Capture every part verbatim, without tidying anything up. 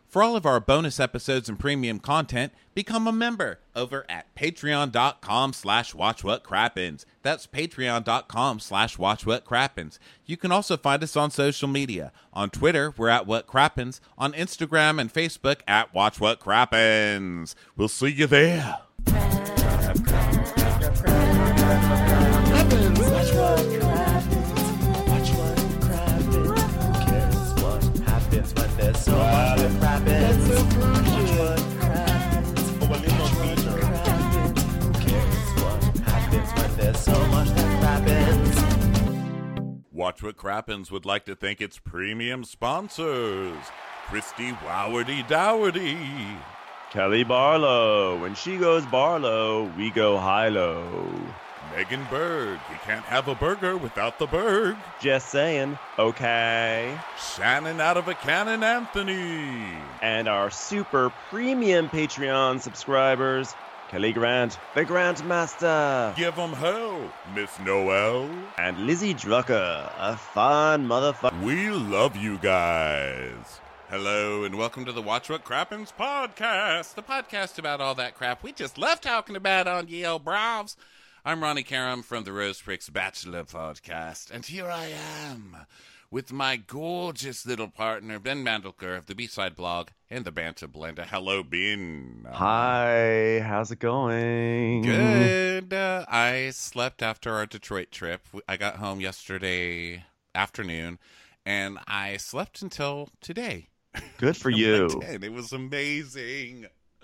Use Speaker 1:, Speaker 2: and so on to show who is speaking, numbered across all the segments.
Speaker 1: For all of our bonus episodes and premium content, become a member over at patreon.com slash watchwhatcrappens. That's patreon.com slash watchwhatcrappens. You can also find us on social media. On Twitter, we're at whatcrappens. On Instagram and Facebook, at watchwhatcrappens. We'll see you there. Watch What Crappens would like to thank its premium sponsors, Christy Wowardy Dowardy,
Speaker 2: Kelly Barlow. When she goes Barlow, we go high-low.
Speaker 1: Megan Berg. You can't have a burger without the Berg.
Speaker 2: Just saying, okay.
Speaker 1: Shannon out of a cannon Anthony.
Speaker 2: And our super premium Patreon subscribers, Kelly Grant, the Grant Master.
Speaker 1: Give 'em hell, Miss Noel.
Speaker 2: And Lizzie Drucker, a fun motherfucker.
Speaker 1: We love you guys. Hello and welcome to the Watch What Crappens podcast, the podcast about all that crap we just left talking about on Yale Bravs. I'm Ronnie Karam from the Rose Pricks Bachelor podcast, and here I am with my gorgeous little partner, Ben Mandelker of the B-Side blog and the Banter Blender. Hello, Ben.
Speaker 2: Hi, how's it going?
Speaker 1: Good. Uh, I slept after our Detroit trip. I got home yesterday afternoon, and I slept until today.
Speaker 2: Good for you.
Speaker 1: It was amazing.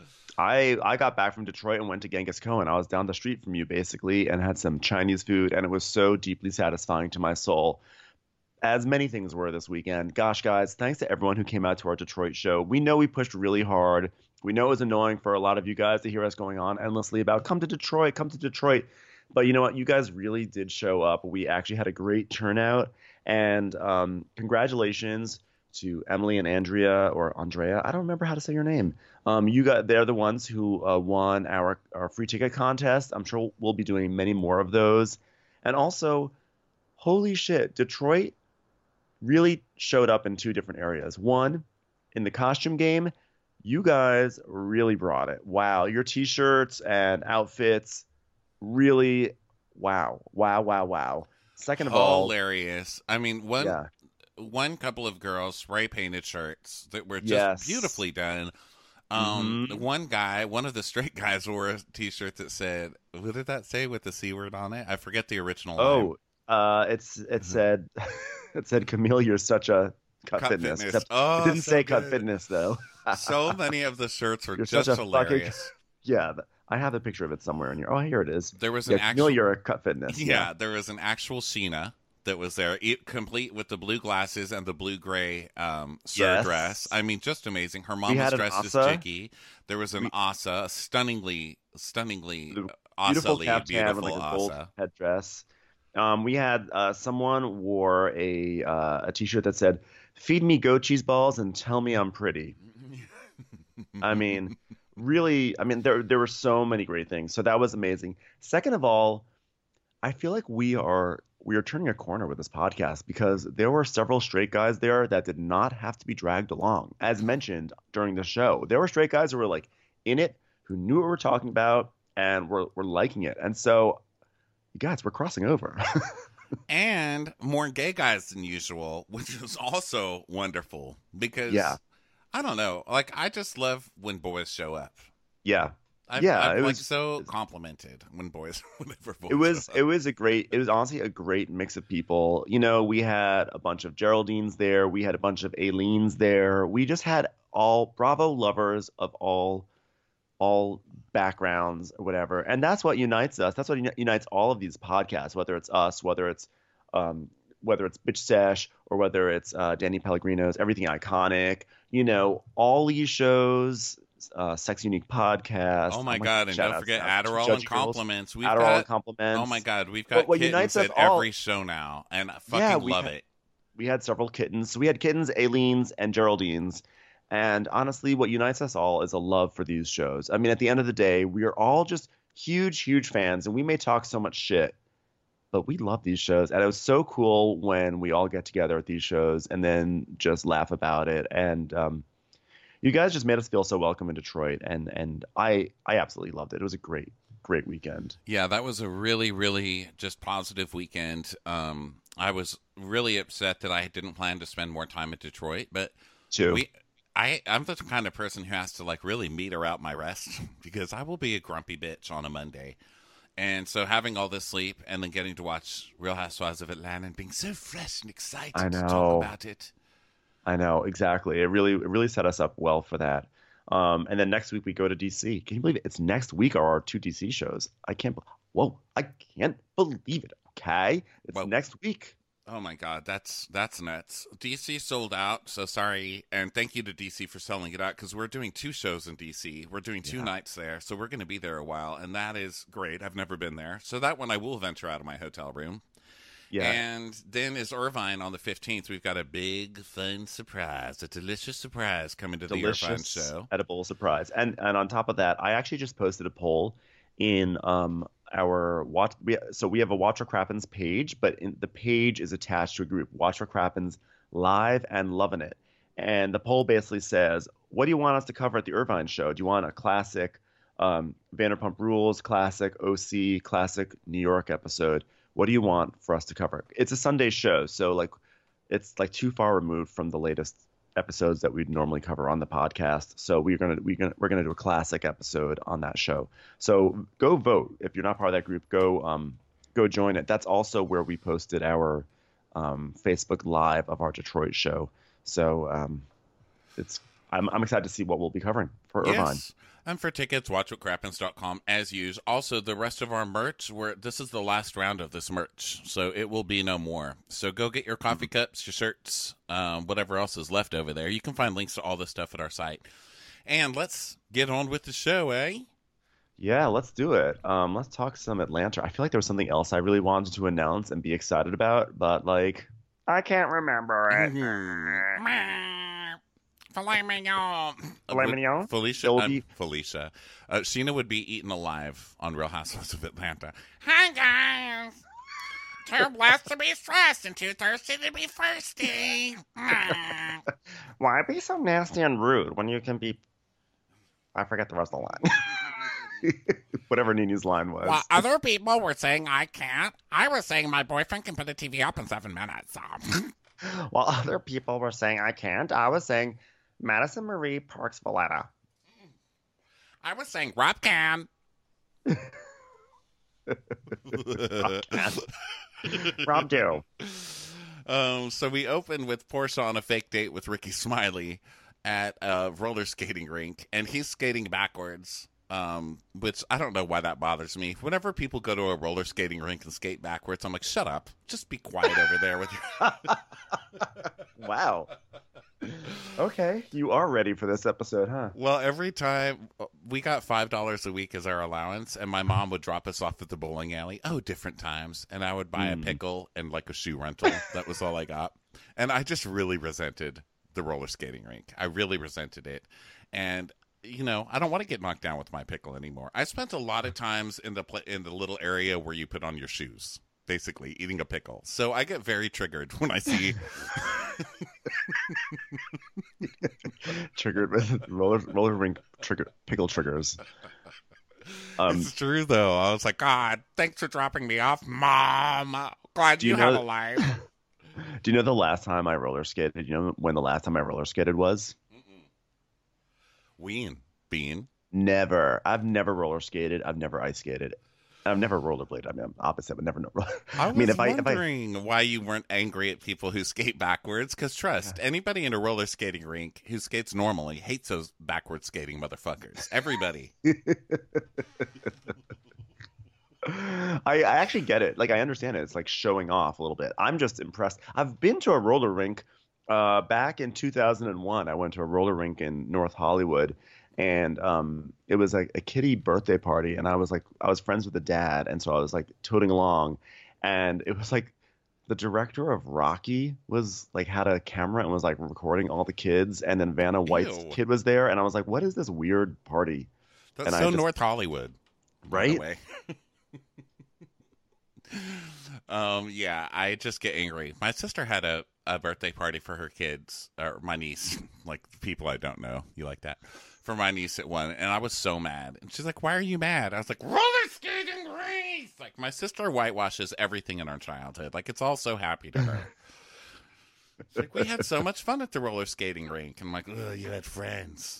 Speaker 2: I, I got back from Detroit and went to Genghis Khan. I was down the street from you, basically, and had some Chinese food, and it was so deeply satisfying to my soul, as many things were this weekend. Gosh, guys, thanks to everyone who came out to our Detroit show. We know we pushed really hard. We know it was annoying for a lot of you guys to hear us going on endlessly about, come to Detroit, come to Detroit. But you know what? You guys really did show up. We actually had a great turnout, and um, congratulations to Emily and Andrea, or Andrea. I don't remember how to say your name. Um, you got they're the ones who uh, won our, our free ticket contest. I'm sure we'll be doing many more of those. And also, holy shit, Detroit really showed up in two different areas. One, in the costume game, you guys really brought it. Wow, your t-shirts and outfits really, wow, wow, wow, wow. Second of all,
Speaker 1: hilarious. I mean, one
Speaker 2: yeah.
Speaker 1: one couple of girls spray painted shirts that were just
Speaker 2: Yes.
Speaker 1: beautifully done. Um,
Speaker 2: Mhm.
Speaker 1: One guy, one of the straight guys, wore a T-shirt that said, "What did that say with the C word on it?" I forget the original.
Speaker 2: Oh,
Speaker 1: line.
Speaker 2: uh, it's it said it said Camille, you're such a cut,
Speaker 1: Cut
Speaker 2: fitness.
Speaker 1: Fitness.
Speaker 2: Except
Speaker 1: Oh,
Speaker 2: it didn't
Speaker 1: so
Speaker 2: say cut
Speaker 1: good.
Speaker 2: fitness though.
Speaker 1: So many of the shirts were
Speaker 2: You're
Speaker 1: just
Speaker 2: such a
Speaker 1: hilarious.
Speaker 2: fucking- Yeah, th- I have a picture of it somewhere in here. Oh, here it is.
Speaker 1: There was
Speaker 2: Yeah,
Speaker 1: an
Speaker 2: Camille,
Speaker 1: actual,
Speaker 2: you're a cut fitness.
Speaker 1: yeah, there was an actual Sheena that was there, it, complete with the blue glasses and the blue-gray um, sir
Speaker 2: Yes.
Speaker 1: dress. I mean, just amazing. Her mom
Speaker 2: We
Speaker 1: was
Speaker 2: had an
Speaker 1: dressed as
Speaker 2: Asa.
Speaker 1: Chicky. There was an
Speaker 2: We-
Speaker 1: Asa, a stunningly, stunningly
Speaker 2: The
Speaker 1: Asa-ly
Speaker 2: beautiful caftan
Speaker 1: beautiful
Speaker 2: with like a gold
Speaker 1: Asa.
Speaker 2: headdress. Um, we had uh, someone wore a uh, a t-shirt that said, "Feed me goat cheese balls and tell me I'm pretty." I mean, really, I mean, there there were so many great things. So that was amazing. Second of all, I feel like we are we are turning a corner with this podcast because there were several straight guys there that did not have to be dragged along. As mentioned during the show, there were straight guys who were like in it, who knew what we're talking about, and were were liking it. And so, you guys, we're crossing over.
Speaker 1: And more gay guys than usual, which was also wonderful because,
Speaker 2: Yeah.
Speaker 1: I don't know, like, I just love when boys show up.
Speaker 2: Yeah.
Speaker 1: I'm,
Speaker 2: Yeah,
Speaker 1: I'm
Speaker 2: it
Speaker 1: like
Speaker 2: was-
Speaker 1: so complimented when boys, whenever boys
Speaker 2: It was
Speaker 1: show up.
Speaker 2: it was a great it was honestly a great mix of people. You know, we had a bunch of Geraldines there, we had a bunch of Aileen's there. We just had all Bravo lovers of all all backgrounds or whatever. And that's what unites us. That's what uni- unites all of these podcasts, whether it's us, whether it's um whether it's Bitch Sesh or whether it's uh, Danny Pellegrino's Everything Iconic. You know, all these shows, uh, Sex Unique podcast.
Speaker 1: Oh my god! And don't
Speaker 2: shout-outs
Speaker 1: forget
Speaker 2: out to
Speaker 1: Adderall
Speaker 2: Judge
Speaker 1: and
Speaker 2: Girls.
Speaker 1: compliments. We've
Speaker 2: Adderall
Speaker 1: got
Speaker 2: and compliments.
Speaker 1: oh my god, we've
Speaker 2: What-
Speaker 1: got
Speaker 2: what
Speaker 1: kittens
Speaker 2: unites
Speaker 1: at
Speaker 2: us all-
Speaker 1: every show now, and I fucking
Speaker 2: Yeah, we
Speaker 1: love
Speaker 2: had-
Speaker 1: it.
Speaker 2: We had several kittens. So we had kittens, Aileen's, and Geraldines. And honestly, what unites us all is a love for these shows. I mean, at the end of the day, we are all just huge, huge fans, and we may talk so much shit, but we love these shows. And it was so cool when we all get together at these shows and then just laugh about it. And um, you guys just made us feel so welcome in Detroit, and and I I absolutely loved it. It was a great great weekend.
Speaker 1: Yeah, that was a really, really just positive weekend. Um, I was really upset that I didn't plan to spend more time in Detroit, but
Speaker 2: Too.
Speaker 1: we, I, I'm the kind of person who has to like really meter out my rest because I will be a grumpy bitch on a Monday. And so having all this sleep and then getting to watch Real Housewives of Atlanta and being so fresh and excited
Speaker 2: I
Speaker 1: to talk
Speaker 2: know.
Speaker 1: about it.
Speaker 2: I know, exactly. It really it really set us up well for that. Um, and then next week we go to D C. Can you believe it? It's next week are our two D C shows. I can't. be- Whoa! I can't believe it. Okay, it's
Speaker 1: Whoa.
Speaker 2: next week.
Speaker 1: Oh my God, that's that's nuts. D C sold out, so sorry, and thank you to D C for selling it out because we're doing two shows in D C. We're doing two
Speaker 2: Yeah.
Speaker 1: nights there, so we're going to be there a while, and that is great. I've never been there, so that one I will venture out of my hotel room.
Speaker 2: Yeah,
Speaker 1: And then is Irvine on the fifteenth. We've got a big, fun surprise, a delicious surprise coming to the Irvine
Speaker 2: delicious
Speaker 1: show.
Speaker 2: edible surprise. And and on top of that, I actually just posted a poll in um our watch. We, so we have a Watch for Crappens page, but in, the page is attached to a group, Watch for Crappens Live and Loving It. And the poll basically says, what do you want us to cover at the Irvine show? Do you want a classic um, Vanderpump Rules, classic O C, classic New York episode? What do you want for us to cover? It's a Sunday show, so like it's like too far removed from the latest episodes that we'd normally cover on the podcast. So we're gonna we're gonna we're gonna do a classic episode on that show. So go vote if you're not part of that group. Go um go join it. That's also where we posted our um, Facebook Live of our Detroit show. So um, it's I'm I'm excited to see what we'll be covering for Irvine.
Speaker 1: Yes. And for tickets, watch what crappens dot com as used. Also, the rest of our merch, we're, this is the last round of this merch, so it will be no more. So go get your coffee cups, your shirts, um, whatever else is left over there. You can find links to all this stuff at our site. And let's get on with the show, eh?
Speaker 2: Yeah, let's do it. Um, let's talk some Atlanta. I feel like there was something else I really wanted to announce and be excited about, but like I can't remember it.
Speaker 1: Filet mignon.
Speaker 2: Filet mignon?
Speaker 1: Felicia.
Speaker 2: It will
Speaker 1: uh,
Speaker 2: be-
Speaker 1: Felicia. Uh, Sheena would be eaten alive on Real Housewives of Atlanta. Hi, guys. Too blessed to be stressed and too thirsty to be thirsty.
Speaker 2: Why be so nasty and rude when you can be? I forget the rest of the line. Whatever Nini's line was.
Speaker 1: Well, other people were saying I can't. I was saying my boyfriend can put the T V up in seven minutes. So.
Speaker 2: While other people were saying I can't, I was saying Madison Marie Parks Valletta.
Speaker 1: I was saying Rob can.
Speaker 2: Rob do.
Speaker 1: Um, so we open with Portia on a fake date with Ricky Smiley at a roller skating rink, and he's skating backwards. Um, which I don't know why that bothers me. Whenever people go to a roller skating rink and skate backwards, I'm like, shut up. Just be quiet over there with your...
Speaker 2: Wow. Okay. You are ready for this episode, huh?
Speaker 1: Well, every time we got five dollars a week as our allowance, and my mom would drop us off at the bowling alley. Oh, different times. And I would buy
Speaker 2: Mm.
Speaker 1: a pickle and like a shoe rental. That was all I got. And I just really resented the roller skating rink. I really resented it. And you know, I don't want to get knocked down with my pickle anymore. I spent a lot of times in the pla- in the little area where you put on your shoes, basically eating a pickle. So I get very triggered when I see
Speaker 2: Triggered with roller roller rink trigger pickle triggers. Um,
Speaker 1: it's true though. I was like, God, thanks for dropping me off, Mom. Glad
Speaker 2: Do
Speaker 1: you,
Speaker 2: you
Speaker 1: have
Speaker 2: know-
Speaker 1: a life.
Speaker 2: do you know the last time I roller skated? You know when the last time I roller skated was?
Speaker 1: Ween bean.
Speaker 2: Never. I've never roller skated. I've never ice skated. I've never rollerbladed. I mean, I'm opposite, but never.
Speaker 1: I was
Speaker 2: mean, if I, if I
Speaker 1: wondering why you weren't angry at people who skate backwards. Because trust, anybody in a roller skating rink who skates normally hates those backward skating motherfuckers. Everybody.
Speaker 2: I, I actually get it. Like, I understand it. It's like showing off a little bit. I'm just impressed. I've been to a roller rink uh, back in two thousand one. I went to a roller rink in North Hollywood, and um, it was like a kiddie birthday party. And I was like, I was friends with the dad, and so I was like tooting along, and it was like the director of Rocky was like had a camera and was like recording all the kids, and then Vanna White's
Speaker 1: Ew.
Speaker 2: kid was there, and I was like, what is this weird party?
Speaker 1: That's
Speaker 2: And I
Speaker 1: so
Speaker 2: just-
Speaker 1: North Hollywood. by the
Speaker 2: Right?
Speaker 1: way. Um, yeah, I just get angry. My sister had a, a birthday party for her kids, or my niece, like people I don't know. You like that? For my niece at one, and I was so mad. And she's like, "Why are you mad?" I was like, "Roller skating race!" Like my sister whitewashes everything in our childhood. Like it's all so happy to her. She's like, we had so much fun at the roller skating rink. And I'm like, "Ugh, you had friends."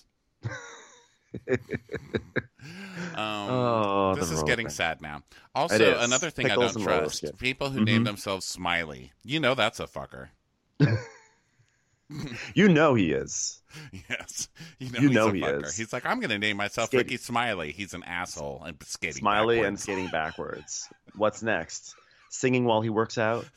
Speaker 1: um,
Speaker 2: oh,
Speaker 1: this is
Speaker 2: roller
Speaker 1: getting
Speaker 2: thing.
Speaker 1: sad now. Also,
Speaker 2: It is.
Speaker 1: another thing
Speaker 2: Pickles
Speaker 1: I
Speaker 2: and
Speaker 1: don't
Speaker 2: roller
Speaker 1: trust:
Speaker 2: skate.
Speaker 1: people who
Speaker 2: Mhm.
Speaker 1: name themselves Smiley. You know that's a fucker.
Speaker 2: You know he is.
Speaker 1: Yes, you know,
Speaker 2: You
Speaker 1: he's
Speaker 2: know
Speaker 1: a
Speaker 2: he
Speaker 1: fucker.
Speaker 2: is.
Speaker 1: He's like, I'm going to name myself
Speaker 2: Skate-
Speaker 1: Ricky Smiley. He's an asshole and skating
Speaker 2: Smiley and
Speaker 1: backwards.
Speaker 2: skating backwards. What's next? Singing while he works out?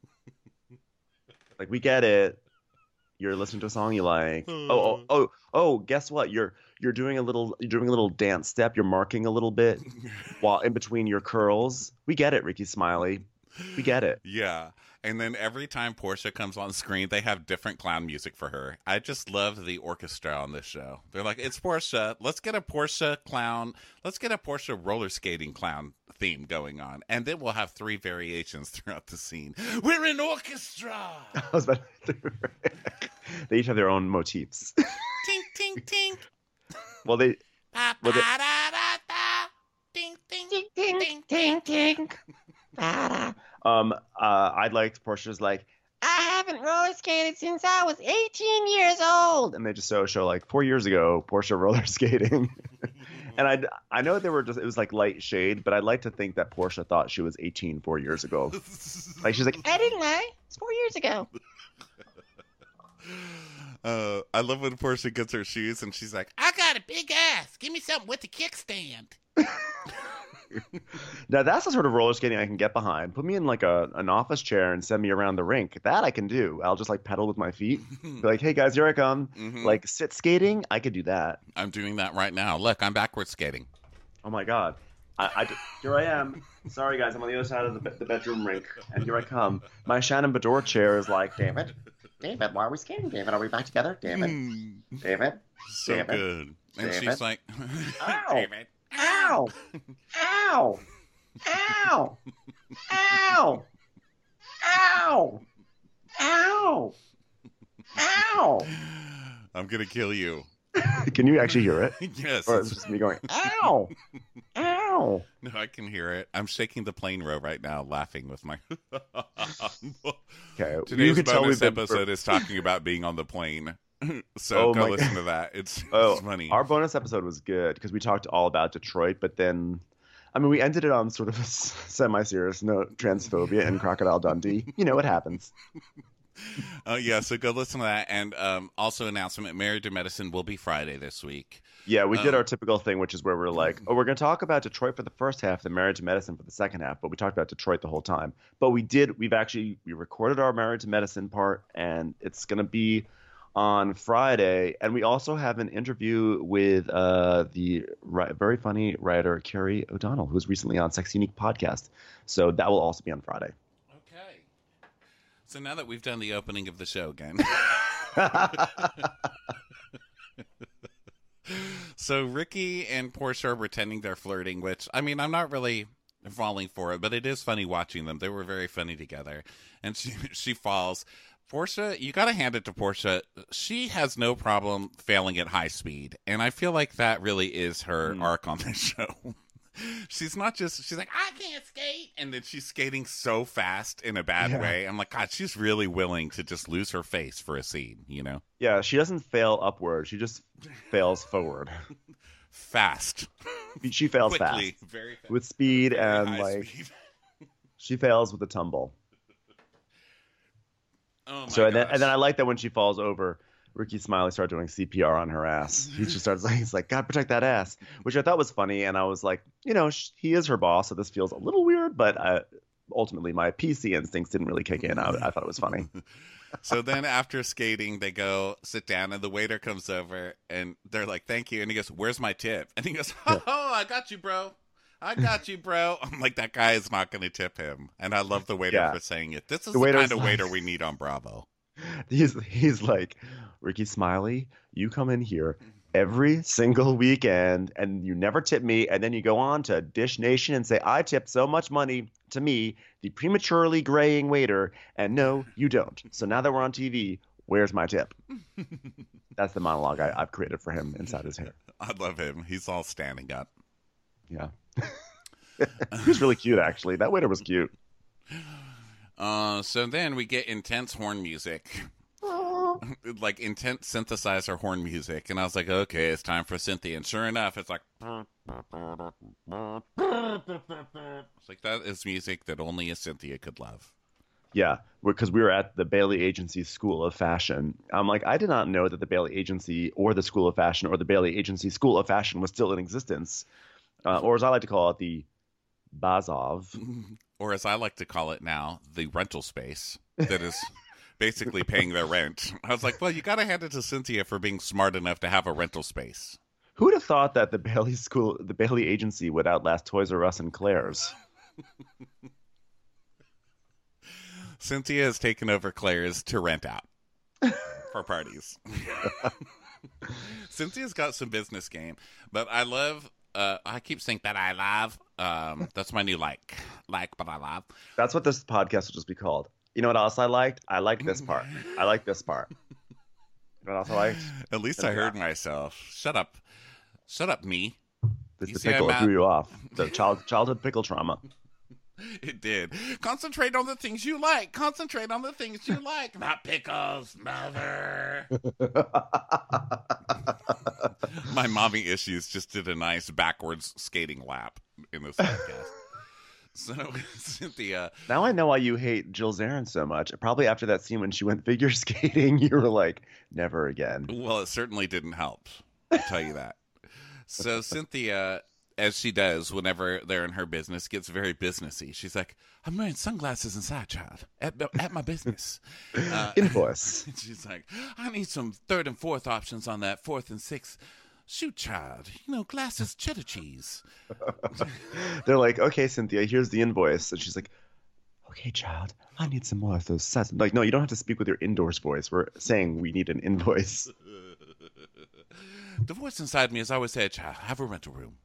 Speaker 2: Like, we get it. You're listening to a song you like. Oh, oh, oh, oh, guess what? You're you're doing a little you're doing a little dance step. You're marking a little bit while in between your curls. We get it, Ricky Smiley. We get it.
Speaker 1: Yeah. And then every time Portia comes on screen, they have different clown music for her. I just love the orchestra on this show. They're like, it's Portia. Let's get a Portia clown. Let's get a Portia roller skating clown theme going on. And then we'll have three variations throughout the scene. We're an orchestra.
Speaker 2: I was about to... They each have their own motifs.
Speaker 1: Tink, tink, tink.
Speaker 2: Well, they...
Speaker 1: Ba,
Speaker 2: Well, they-
Speaker 1: ba, da, da, da. Ding, ding, ding, ding,
Speaker 3: Ting, ting. Ba-da.
Speaker 2: Um, uh, I'd like Portia's like,
Speaker 3: I haven't roller skated since I was eighteen years old.
Speaker 2: and they just show show like four years ago, Portia roller skating. And I I know they were just it was like light shade, but I'd like to think that Portia thought she was eighteen four years ago. Like she's like,
Speaker 3: I didn't lie. It's four years ago.
Speaker 1: Uh, I love when Portia gets her shoes and she's like, I got a big ass. Give me something with the kickstand.
Speaker 2: now that's the sort of roller skating I can get behind. Put me in like a an office chair and send me around the rink. That I can do. I'll just like pedal with my feet. Be like, hey guys, here I come.
Speaker 1: Mhm.
Speaker 2: Like sit skating, I could do that.
Speaker 1: I'm doing that right now. Look, I'm backward skating.
Speaker 2: Oh my god. I, I, here I am. Sorry guys, I'm on the other side of the, be- the bedroom rink, and here I come. My Shannon Bedore chair is like,
Speaker 3: David? David, why are we skating? David, are we back together? David?
Speaker 1: Mm,
Speaker 3: David?
Speaker 1: so
Speaker 3: David?
Speaker 1: good. And
Speaker 3: David?
Speaker 1: she's like,
Speaker 3: Ow.
Speaker 1: David.
Speaker 3: Ow! Ow! Ow! Ow! Ow! Ow! Ow!
Speaker 1: I'm going to kill you.
Speaker 2: can you actually hear it?
Speaker 1: Yes.
Speaker 2: Or it's just me going, ow! Ow!
Speaker 1: No, I can hear it. I'm shaking the plane row right now, laughing with my.
Speaker 2: Okay, you
Speaker 1: Today's
Speaker 2: can tell
Speaker 1: bonus
Speaker 2: we've been-
Speaker 1: episode is talking about being on the plane. So
Speaker 2: Oh
Speaker 1: go
Speaker 2: my
Speaker 1: listen
Speaker 2: God.
Speaker 1: to that. It's,
Speaker 2: Oh,
Speaker 1: it's funny.
Speaker 2: Our bonus episode was good because we talked all about Detroit, but then, I mean, we ended it on sort of a s- semi-serious note, transphobia and Crocodile Dundee. You know what happens.
Speaker 1: Oh, yeah, so go listen to that. And um, also announcement, Married to Medicine will be Friday this week.
Speaker 2: Yeah, we did
Speaker 1: Um,
Speaker 2: our typical thing, which is where we're like, oh, we're going to talk about Detroit for the first half, then Married to Medicine for the second half, but we talked about Detroit the whole time. But we did, we've actually, we recorded our Married to Medicine part, and it's going to be on Friday. And we also have an interview with uh, the ri- very funny writer Carrie O'Donnell, who's recently on Sex Unique podcast. So that will also be on Friday.
Speaker 1: Okay. So now that we've done the opening of the show again. So Ricky and Portia are pretending they're flirting, which, I mean, I'm not really falling for it, but it is funny watching them. They were very funny together. And she she falls. Portia, you got to hand it to Portia. She has no problem failing at high speed. And I feel like that really is her
Speaker 2: Mm.
Speaker 1: arc on this show. She's not just, she's like, I can't skate. And then she's skating so fast in a bad
Speaker 2: Yeah.
Speaker 1: way. I'm like, God, she's really willing to just lose her face for a scene, you know?
Speaker 2: Yeah, she doesn't fail upward. She just fails forward.
Speaker 1: Fast.
Speaker 2: She fails
Speaker 1: Quickly.
Speaker 2: fast.
Speaker 1: Very fast.
Speaker 2: With speed
Speaker 1: Very
Speaker 2: and
Speaker 1: high
Speaker 2: like
Speaker 1: speed.
Speaker 2: she fails with a tumble.
Speaker 1: Oh my
Speaker 2: So and then,
Speaker 1: gosh.
Speaker 2: and then I like that when she falls over, Ricky Smiley started doing C P R on her ass. He just starts like, he's like, God protect that ass, which I thought was funny. And I was like, you know, sh- he is her boss, so this feels a little weird, but uh, ultimately my P C instincts didn't really kick in. I, I thought it was funny.
Speaker 1: So then after skating, they go sit down, and the waiter comes over, and they're like, thank you. And he goes, where's my tip? And he goes, oh, I got you, bro. I got you, bro. I'm like, that guy is not going to tip him. And I love the waiter
Speaker 2: Yeah.
Speaker 1: for saying it. This is
Speaker 2: The
Speaker 1: the,
Speaker 2: waiter's
Speaker 1: kind of
Speaker 2: like-
Speaker 1: waiter we need on Bravo.
Speaker 2: He's he's like, Ricky Smiley, you come in here every single weekend, and you never tip me, and then you go on to Dish Nation and say, I tipped so much money to me, the prematurely graying waiter, and no, you don't. So now that we're on T V, where's my tip? That's the monologue I, I've created for him inside his hair.
Speaker 1: I love him. He's all standing up.
Speaker 2: Yeah. He was really cute, actually. That waiter was cute.
Speaker 1: Uh, so then we get intense horn music. Like intense synthesizer horn music. And I was like, okay, it's time for Cynthia. And sure enough, it's like... It's like, that is music that only a Cynthia could love.
Speaker 2: Yeah, because we were at the Bailey Agency School of Fashion. I'm like, I did not know that the Bailey Agency or the School of Fashion or the Bailey Agency School of Fashion was still in existence. Uh, or as I like to call it, the Bazov.
Speaker 1: Or as I like to call it now, the rental space that is basically paying their rent. I was like, well, you got to hand it to Cynthia for being smart enough to have a rental space.
Speaker 2: Who would have thought that the Bailey School, the Bailey Agency would outlast Toys R Us and Claire's?
Speaker 1: Cynthia has taken over Claire's to rent out for parties. Cynthia's got some business game, but I love, uh, I keep saying that I love, um, that's my new like, like, but I love.
Speaker 2: That's what this podcast will just be called. You know what else I liked? I liked this part. I like this part. You know what else I liked?
Speaker 1: At least I heard myself. Shut up. Shut up, me.
Speaker 2: This
Speaker 1: You
Speaker 2: the
Speaker 1: see,
Speaker 2: pickle
Speaker 1: I'm
Speaker 2: that threw
Speaker 1: at-
Speaker 2: you off. The child, childhood pickle trauma.
Speaker 1: It did. Concentrate on the things you like. Concentrate on the things you like. Not pickles, mother. My mommy issues just did a nice backwards skating lap in this podcast. So, Cynthia.
Speaker 2: Now I know why you hate Jill Zarin so much. Probably after that scene when she went figure skating, you were like, never again.
Speaker 1: Well, it certainly didn't help. I'll tell you that. So, Cynthia, as she does whenever they're in her business, gets very businessy. She's like, I'm wearing sunglasses inside, child, at, at my business. Uh,
Speaker 2: Invoice.
Speaker 1: She's like, I need some third and fourth options on that fourth and sixth. Shoot, child, you know, glasses, cheddar cheese.
Speaker 2: They're like, okay, Cynthia, here's the invoice. And she's like, okay, child, I need some more of those sets. Like, no, you don't have to speak with your indoors voice. We're saying we need an invoice.
Speaker 1: The voice inside me has always said, child, have a rental room.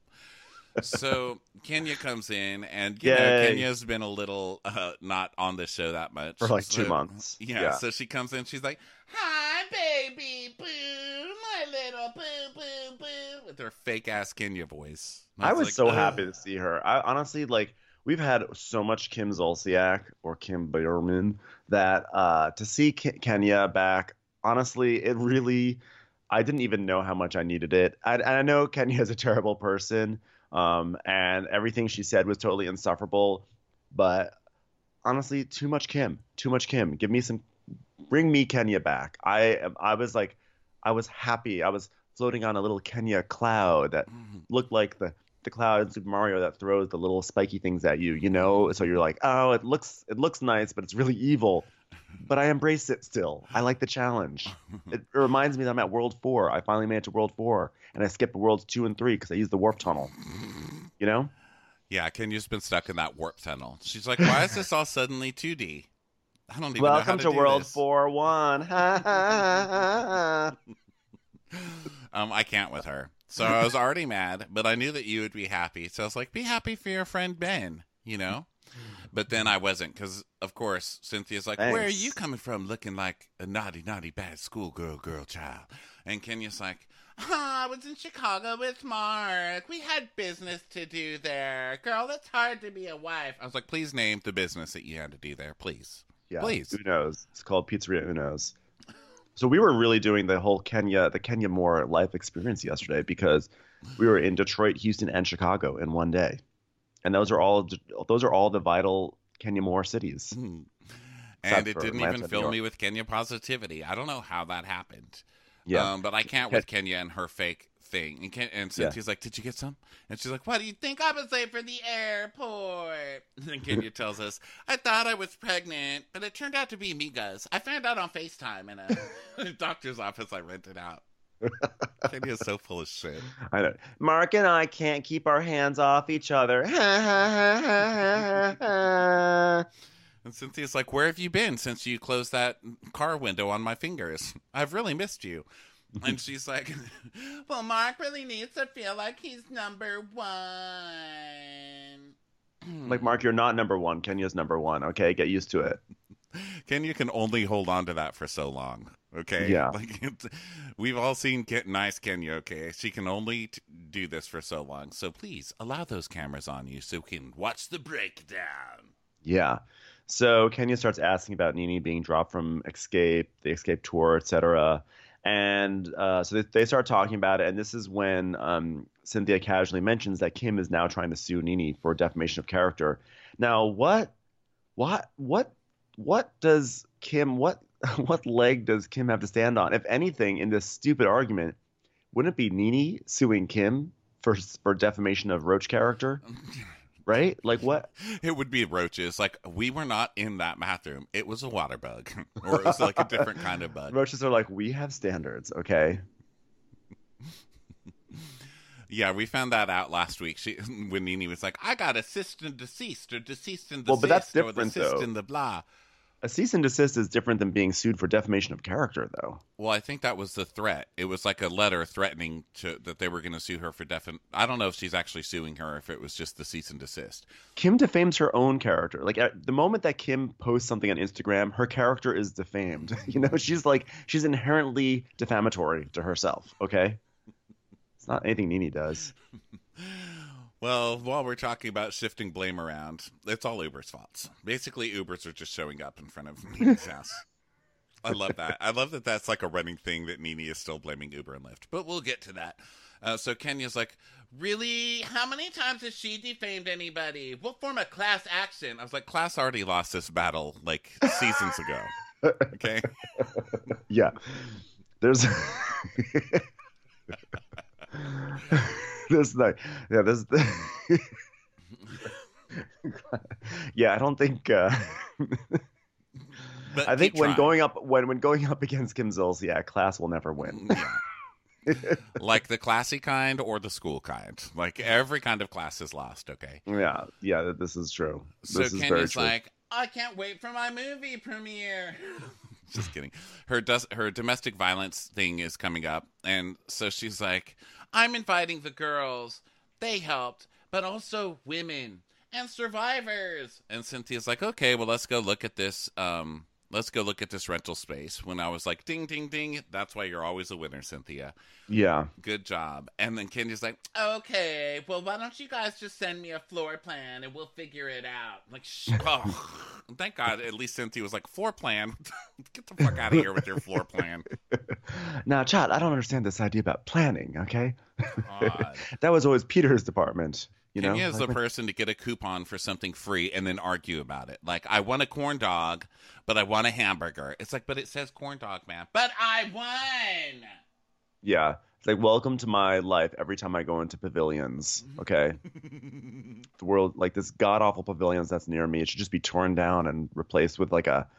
Speaker 1: So Kenya comes in, and you know,
Speaker 2: Yay.
Speaker 1: Kenya's been a little uh, not on the show that much
Speaker 2: For like
Speaker 1: So-
Speaker 2: two months.
Speaker 1: Yeah,
Speaker 2: Yeah.
Speaker 1: so she comes in, she's like, "Hi, baby boo, my little boo boo boo," with her fake ass Kenya voice. And
Speaker 2: I was
Speaker 1: like,
Speaker 2: so
Speaker 1: "Ugh."
Speaker 2: happy to see her. I honestly, like, we've had so much Kim Zolciak or Kim Bierman that uh, to see Ke- Kenya back, honestly, it really, I didn't even know how much I needed it. I, and I know Kenya is a terrible person, um, and everything she said was totally insufferable, but honestly, too much Kim, too much Kim. Give me some, bring me Kenya back. I I was like, I was happy. I was floating on a little Kenya cloud that looked like the the cloud in Super Mario that throws the little spiky things at you, you know? So you're like, oh, it looks it looks nice, but it's really evil. But I embrace it still. I like the challenge. It, it reminds me that I'm at World four. I finally made it to World four, and I skipped Worlds two and three because I used the warp tunnel. You know?
Speaker 1: Yeah, Kenya's been stuck in that warp tunnel. She's like, "Why is this all suddenly two D? I don't even know how
Speaker 2: Welcome
Speaker 1: to,
Speaker 2: to
Speaker 1: do
Speaker 2: World
Speaker 1: this."
Speaker 2: four one. Ha, ha, ha, ha.
Speaker 1: Um, I can't with her. So I was already mad, but I knew that you would be happy. So I was like, be happy for your friend Ben, you know? But then I wasn't, because, of course, Cynthia's like, where are
Speaker 2: Thanks.
Speaker 1: you coming from looking like a naughty, naughty, bad schoolgirl, girl child? And Kenya's like, oh, I was in Chicago with Mark. We had business to do there. Girl, it's hard to be a wife. I was like, please name the business that you had to do there, please.
Speaker 2: Yeah,
Speaker 1: Please.
Speaker 2: Uno's. It's called Pizzeria Uno's. So we were really doing the whole Kenya, the Kenya Moore life experience yesterday because we were in Detroit, Houston, and Chicago in one day, and those are all those are all the vital Kenya Moore cities.
Speaker 1: And
Speaker 2: Except
Speaker 1: it
Speaker 2: for
Speaker 1: didn't
Speaker 2: Atlanta,
Speaker 1: even
Speaker 2: New
Speaker 1: fill
Speaker 2: York.
Speaker 1: me with Kenya positivity. I don't know how that happened.
Speaker 2: Yeah,
Speaker 1: Um, but I can't with Kenya and her fake thing. And, Ken- and
Speaker 2: Yeah.
Speaker 1: Cynthia's like, did you get some? And she's like, why do you think I was late for the airport? And Kenya tells us, I thought I was pregnant, but it turned out to be Migas. I found out on FaceTime in a doctor's office I rented out. Kenya's so full of shit.
Speaker 2: I know. Mark and I can't keep our hands off each other.
Speaker 1: And Cynthia's like, where have you been since you closed that car window on my fingers? I've really missed you. And she's like, well, Mark really needs to feel like he's number one.
Speaker 2: Like, Mark, you're not number one. Kenya's number one. Okay, get used to it.
Speaker 1: Kenya can only hold on to that for so long. Okay?
Speaker 2: Yeah.
Speaker 1: Like, it's, we've all seen Ke- nice Kenya, okay? She can only t- do this for so long. So please, allow those cameras on you so we can watch the breakdown.
Speaker 2: Yeah. So Kenya starts asking about Nene being dropped from Escape, the Escape tour, et cetera. And uh, so they, they start talking about it. And this is when um, Cynthia casually mentions that Kim is now trying to sue Nene for defamation of character. Now, what, what, what, what does Kim, what, what leg does Kim have to stand on? If anything, in this stupid argument, wouldn't it be Nene suing Kim for for defamation of Roach character? Right? Like what?
Speaker 1: It would be roaches. Like, we were not in that bathroom. It was a water bug. Or it was like a different kind of bug.
Speaker 2: Roaches are like, we have standards, okay?
Speaker 1: Yeah, we found that out last week. She, when Nene was like, I got a cease and deceased, or deceased and desist,
Speaker 2: Well, but that's
Speaker 1: or the
Speaker 2: different,
Speaker 1: cease
Speaker 2: though.
Speaker 1: and the blah.
Speaker 2: A cease and desist is different than being sued for defamation of character, though.
Speaker 1: Well, I think that was the threat. It was like a letter threatening to that they were going to sue her for defam. I don't know if she's actually suing her, or if it was just the cease and desist.
Speaker 2: Kim defames her own character. Like, at the moment that Kim posts something on Instagram, her character is defamed. You know, she's like, she's inherently defamatory to herself, okay? It's not anything Nene does.
Speaker 1: Well, while we're talking about shifting blame around, it's all Uber's fault. Basically, Ubers are just showing up in front of Nene's house. I love that. I love that that's like a running thing that Nene is still blaming Uber and Lyft. But we'll get to that. Uh, so Kenya's like, really? How many times has she defamed anybody? We'll form a class action. I was like, class already lost this battle like seasons ago. Okay?
Speaker 2: Yeah. There's... This like yeah this yeah I don't think uh
Speaker 1: But
Speaker 2: I think
Speaker 1: keep
Speaker 2: when
Speaker 1: trying.
Speaker 2: going up when when going up against Kim Zolciak, yeah, class will never win.
Speaker 1: Yeah. Like the classy kind or the school kind. Like every kind of class is lost, okay?
Speaker 2: Yeah, yeah, this is true.
Speaker 1: So
Speaker 2: This is very
Speaker 1: Kenya's
Speaker 2: true.
Speaker 1: like, I can't wait for my movie premiere. Just kidding. Her does her domestic violence thing is coming up, and so she's like, I'm inviting the girls. They helped, but also women and survivors. And Cynthia's like, okay, well, let's go look at this. Um, let's go look at this rental space. When I was like, ding, ding, ding. That's why you're always a winner, Cynthia.
Speaker 2: Yeah.
Speaker 1: Good job. And then Kenya's like, okay, well, why don't you guys just send me a floor plan and we'll figure it out. Like, sh- oh, thank God, at least Cynthia was like, floor plan? Get the fuck out of here with your floor plan.
Speaker 2: Now, Chad, I don't understand this idea about planning, okay?
Speaker 1: God.
Speaker 2: That was always Peter's department. You know?
Speaker 1: Kenya is
Speaker 2: Like,
Speaker 1: the person to get a coupon for something free and then argue about it. Like, I want a corn dog, but I want a hamburger. It's like, but it says corn dog, man. But I won!
Speaker 2: yeah. It's like, welcome to my life every time I go into pavilions, okay? The world, like this god-awful pavilions that's near me, it should just be torn down and replaced with like a,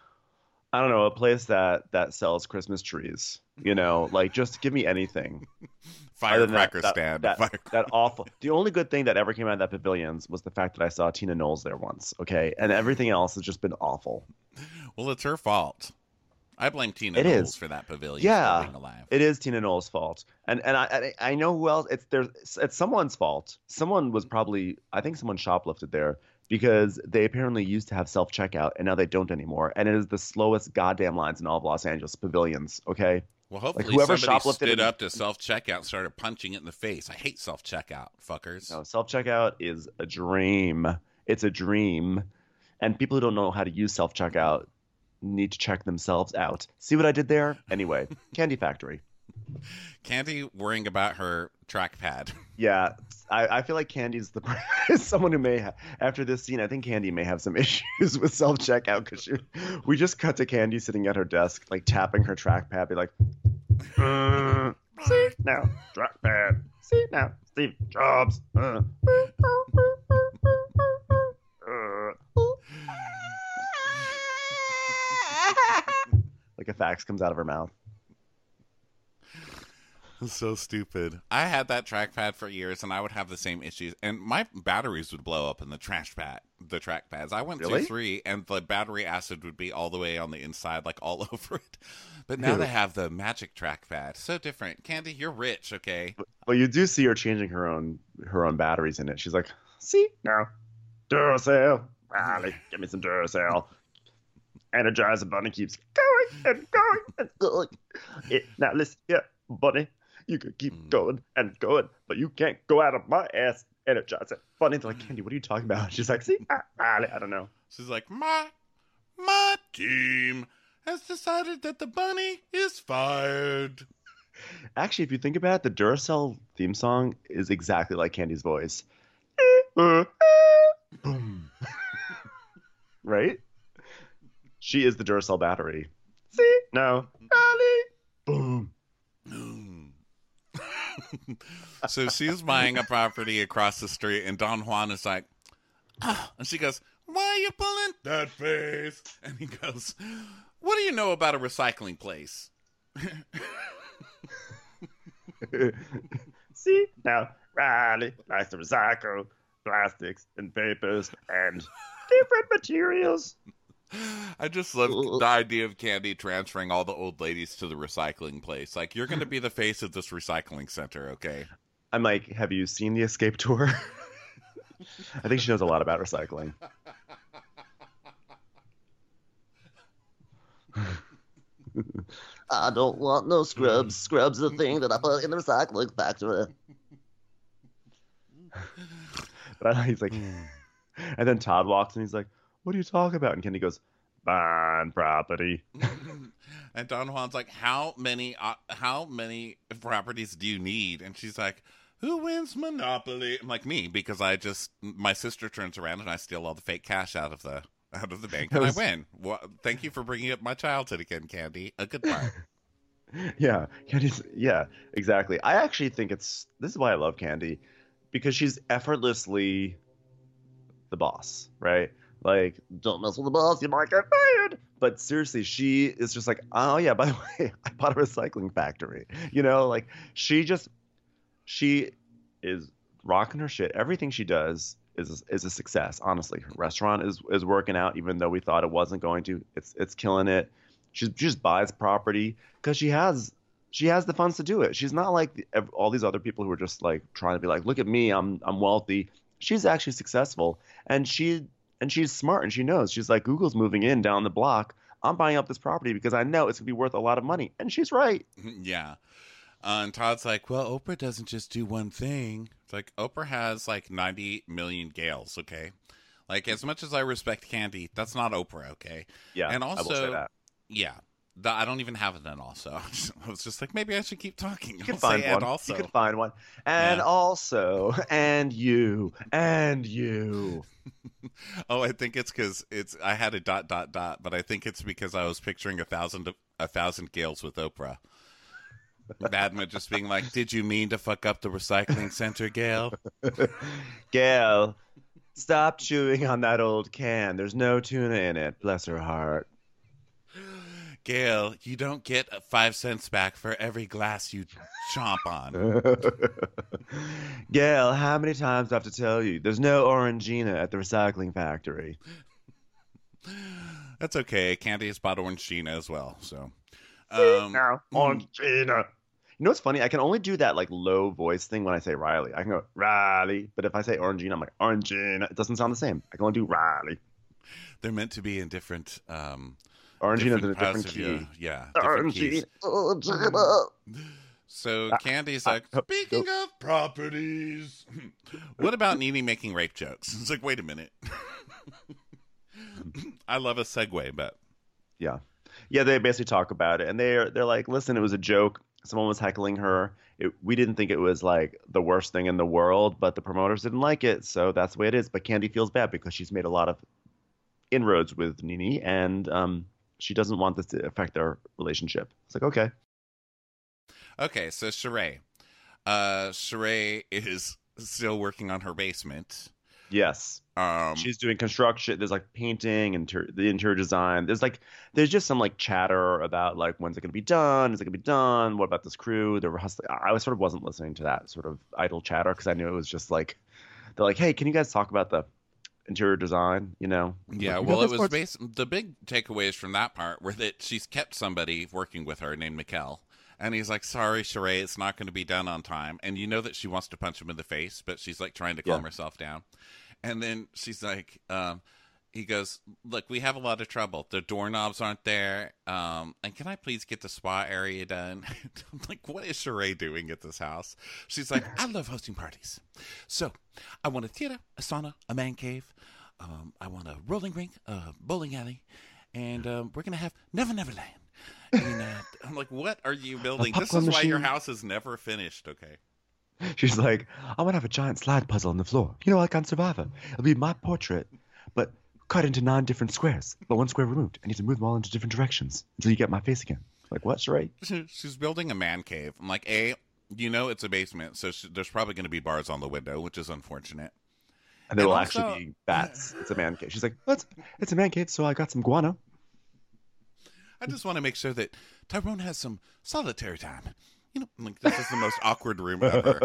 Speaker 2: I don't know, a place that, that sells Christmas trees. You know, like just give me anything. Other than
Speaker 1: Firecracker
Speaker 2: that,
Speaker 1: stand.
Speaker 2: That, that,
Speaker 1: Fire-
Speaker 2: that awful. The only good thing that ever came out of that pavilions was the fact that I saw Tina Knowles there once. Okay, and everything else has just been awful.
Speaker 1: Well, it's her fault. I blame Tina
Speaker 2: It
Speaker 1: Knowles
Speaker 2: is.
Speaker 1: for that pavilion
Speaker 2: Yeah,
Speaker 1: still being alive.
Speaker 2: it is Tina Knowles' fault, and and I I I know who else. It's there's it's someone's fault. Someone was probably I think someone shoplifted there because they apparently used to have self checkout and now they don't anymore, and it is the slowest goddamn lines in all of Los Angeles pavilions. Okay.
Speaker 1: Well, hopefully
Speaker 2: whoever
Speaker 1: somebody
Speaker 2: shoplifted
Speaker 1: stood
Speaker 2: it-
Speaker 1: up to self-checkout and started punching it in the face. I hate self-checkout, fuckers.
Speaker 2: No, self checkout is a dream. It's a dream. And people who don't know how to use self checkout need to check themselves out. See what I did there? Anyway, Candy Factory.
Speaker 1: Candy worrying about her trackpad.
Speaker 2: Yeah, I, I feel like Candy's the someone who may have, after this scene, I think Candy may have some issues with self checkout because we just cut to Candy sitting at her desk, like tapping her trackpad, be like, uh, see now, trackpad, see now, Steve Jobs. Uh. Uh. Like a fax comes out of her mouth.
Speaker 1: So stupid. I had that trackpad for years, and I would have the same issues. And my batteries would blow up in the trash pad, the trackpads. I went
Speaker 2: Really?
Speaker 1: to three, and the battery acid would be all the way on the inside, like all over it. But now
Speaker 2: Ew.
Speaker 1: they have the magic trackpad. So different. Candy, you're rich, okay?
Speaker 2: Well, you do see her changing her own her own batteries in it. She's like, see now, Duracell, Riley, give me some Duracell. Energizer Bunny keeps going and going and going. It, now listen here, Bunny, you can keep
Speaker 1: Mm.
Speaker 2: going and going, but you can't go out of my ass. Energizer Bunny. They're like, Candy, what are you talking about? She's like, see, ah, Riley, I don't know.
Speaker 1: She's like, my, my team has decided that the bunny is fired.
Speaker 2: Actually, if you think about it, the Duracell theme song is exactly like Candy's voice. Boom. Right? She is the Duracell battery. See? No. Riley. Boom.
Speaker 1: So she's buying a property across the street, and Don Juan is like, ah, and she goes, why are you pulling that face? And he goes, what do you know about a recycling place?
Speaker 2: See? Now, Riley likes to recycle plastics and papers and different materials.
Speaker 1: I just love the idea of Candy transferring all the old ladies to the recycling place. Like, you're going to be the face of this recycling center, okay?
Speaker 2: I'm like, have you seen the Escape Tour? I think she knows a lot about recycling.
Speaker 4: I don't want no scrubs. Scrubs are the thing that I put in the recycling factory.
Speaker 2: But I, he's like, and then Todd walks and he's like, what are you talking about? And Kenny goes, buying property.
Speaker 1: And Don Juan's like, how many, uh, how many properties do you need? And she's like, who wins Monopoly? I'm like, me, because I just, my sister turns around and I steal all the fake cash out of the out of the bank and
Speaker 2: was-
Speaker 1: I win. Well, thank you for bringing up my childhood again, Candy. A good part.
Speaker 2: Yeah, Candy's, yeah, exactly. I actually think it's, this is why I love Candy, because she's effortlessly the boss, right? Like,
Speaker 4: Don't mess with the boss, you might get fired.
Speaker 2: but seriously, she is just like, oh yeah, by the way, I bought a recycling factory. You know, like she just, she is rocking her shit. Everything she does is is a success. Honestly, her restaurant is is working out, even though we thought it wasn't going to. It's it's killing it. She just buys property because she has she has the funds to do it. She's not like the, ev- all these other people who are just like trying to be like, look at me, I'm I'm wealthy. She's actually successful, and she and she's smart, and she knows. She's like, Google's moving in down the block. I'm buying up this property because I know it's gonna be worth a lot of money, and she's right.
Speaker 1: Yeah. Uh, and Todd's like, well, Oprah doesn't just do one thing. It's like, Oprah has like ninety million Gales, okay? Like, as much as I respect Candy, that's not Oprah, okay?
Speaker 2: Yeah,
Speaker 1: And
Speaker 2: I will say
Speaker 1: also,
Speaker 2: that.
Speaker 1: yeah. The, I don't even have it then also. I was just like, maybe I should keep talking.
Speaker 2: You can
Speaker 1: I'll
Speaker 2: find
Speaker 1: say
Speaker 2: one.
Speaker 1: and also.
Speaker 2: You can find one. And
Speaker 1: Yeah.
Speaker 2: also, and you, and you.
Speaker 1: Oh, I think it's because it's, I had a dot, dot, dot, but I think it's because I was picturing a thousand, a thousand Gales with Oprah. Madma just being like, did you mean to fuck up the recycling center, Gail?
Speaker 2: Gail, stop chewing on that old can. There's no tuna in it. Bless her heart.
Speaker 1: Gail, you don't get five cents back for every glass you chomp on.
Speaker 2: Gail, how many times do I have to tell you? There's no Orangina at the recycling factory.
Speaker 1: That's okay. Candy has bought Orangina as well, so. Um,
Speaker 2: Now, Orangina. You know what's funny? I can only do that like low voice thing when I say Riley. I can go Riley, but if I say Orangina, I'm like Orangina. It doesn't sound the same. I can only do Riley.
Speaker 1: they're meant to be in different. Um,
Speaker 2: Orangina's in a
Speaker 1: parts
Speaker 2: different
Speaker 1: of
Speaker 2: key.
Speaker 1: your- yeah, different keys.
Speaker 2: Orangina.
Speaker 4: Oh, Gina.
Speaker 1: So
Speaker 2: Ah,
Speaker 1: Candy's
Speaker 2: ah,
Speaker 1: like,
Speaker 2: oh,
Speaker 1: speaking of properties, what about Nene making rape jokes? It's like, wait a minute. I love a segue, but
Speaker 2: Yeah. Yeah, they basically talk about it, and they're they're like, listen, it was a joke. Someone was heckling her. It, we didn't think it was like the worst thing in the world, but the promoters didn't like it, so that's the way it is. But Candy feels bad because she's made a lot of inroads with Nene, and um, she doesn't want this to affect their relationship. It's like, okay.
Speaker 1: okay. So Sheree, uh, Sheree is still working on her basement.
Speaker 2: Yes.
Speaker 1: Um,
Speaker 2: She's doing construction. There's like painting and inter- the interior design. There's like there's just some like chatter about like when's it gonna be done? Is it gonna be done? What about this crew? They're hustling. I sort of wasn't listening to that sort of idle chatter because I knew it was just like they're like, hey, can you guys talk about the interior design? You know?
Speaker 1: yeah,
Speaker 2: Like,
Speaker 1: well,
Speaker 2: no,
Speaker 1: it was
Speaker 2: parts-
Speaker 1: based. The big takeaways from that part were that she's kept somebody working with her named Mikkel. And he's like, sorry, Sheree, it's not going to be done on time. And you know that she wants to punch him in the face, but she's like trying to calm
Speaker 2: Yeah.
Speaker 1: herself down. And then she's like, um, he goes, look, we have a lot of trouble. The doorknobs aren't there. Um, and can I please get the spa area done? I'm like, what is Sheree doing at this house? She's like, I love hosting parties. So I want a theater, a sauna, a man cave. Um, I want a rolling rink, a bowling alley. And um, we're going to have Never Never Land. And, uh, I'm like, what are you building? This is
Speaker 2: popcorn
Speaker 1: why your
Speaker 2: machine.
Speaker 1: house is never finished, okay?
Speaker 2: She's like, I want to have a giant slide puzzle on the floor. You know, like on Survivor. It'll be my portrait, but cut into nine different squares, but one square removed. And you have to move them all into different directions until you get my face again. Like, what, Sheree?
Speaker 1: She's building a man cave. I'm like, A, you know it's a basement, so she, there's probably going to be bars on the window, which is unfortunate.
Speaker 2: And there will
Speaker 1: And also-
Speaker 2: actually be bats. It's a man cave. She's like, well, it's, it's a man cave, so I got some guano.
Speaker 1: I just want to make sure that Tyrone has some solitary time. You know, like, this is the most awkward room ever.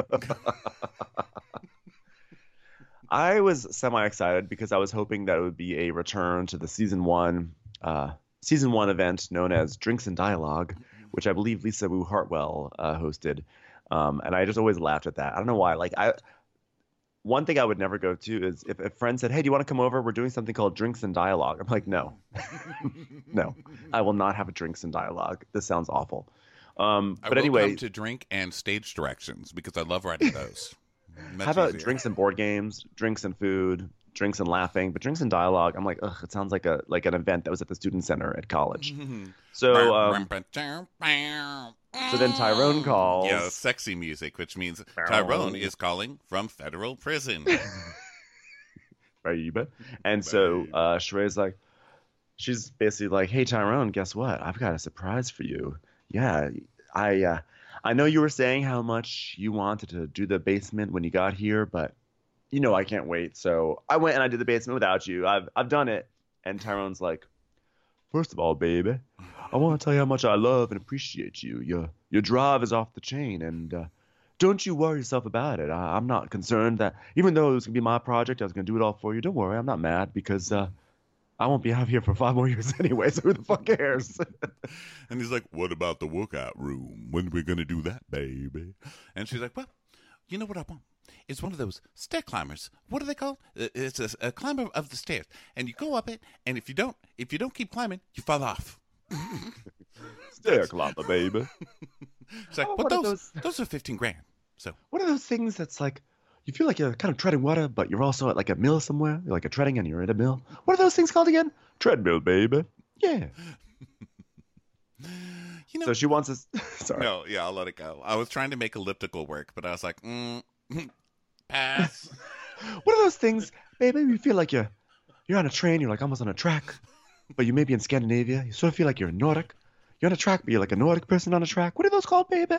Speaker 2: I was semi-excited because I was hoping that it would be a return to the season one, uh, season one event known as Drinks and Dialogue, which I believe Lisa Wu Hartwell uh, hosted. Um, and I just always laughed at that. I don't know why. Like I, one thing I would never go to is if a friend said, "Hey, do you want to come over? We're doing something called Drinks and Dialogue." I'm like, no, no, I will not have a Drinks and Dialogue. This sounds awful. Um,
Speaker 1: I
Speaker 2: but
Speaker 1: will
Speaker 2: anyway,
Speaker 1: come to drink and stage directions because I love writing those. Much
Speaker 2: how about
Speaker 1: easier.
Speaker 2: drinks and board games, drinks and food, drinks and laughing, but drinks and dialogue? I'm like, ugh, it sounds like a like an event that was at the student center at college. So, um, so then Tyrone calls.
Speaker 1: Yeah, sexy music, which means Tyrone is calling from federal prison.
Speaker 2: Baby. And so uh, Sheree's like, she's basically like, hey, Tyrone, guess what? I've got a surprise for you. Yeah, I uh, I know you were saying how much you wanted to do the basement when you got here, but you know I can't wait. So I went and I did the basement without you. I've I've done it. And Tyrone's like, first of all, baby, I want to tell you how much I love and appreciate you. Your your drive is off the chain, and uh, don't you worry yourself about it. I, I'm not concerned that even though it was gonna be my project, I was gonna do it all for you. Don't worry, I'm not mad because uh, I won't be out here for five more years anyway. So who the fuck cares?
Speaker 1: And he's like, what about the workout room? When are we going to do that, baby? And she's like, well, you know what I want? It's one of those stair climbers. What are they called? Uh, It's a, a climber of the stairs. And you go up it, and if you don't, if you don't keep climbing, you fall off.
Speaker 2: Stair climber, baby.
Speaker 1: She's like,
Speaker 2: Oh,
Speaker 1: but
Speaker 2: what are
Speaker 1: those,
Speaker 2: those-
Speaker 1: those are fifteen grand. So
Speaker 2: What are those things that's like you feel like you're kind of treading water, but you're also at like a mill somewhere? You're like a treading and you're at a mill. What are those things called again? Treadmill, baby. Yeah.
Speaker 1: you know,
Speaker 2: So she wants us. Sorry.
Speaker 1: no, yeah, I'll let it go. I was trying to make elliptical work, but I was like, mm, pass.
Speaker 2: What are those things, baby? You feel like you're you're on a train. You're like almost on a track, but you may be in Scandinavia. You sort of feel like you're Nordic. You're on a track, but you're like a Nordic person on a track. What are those called, baby?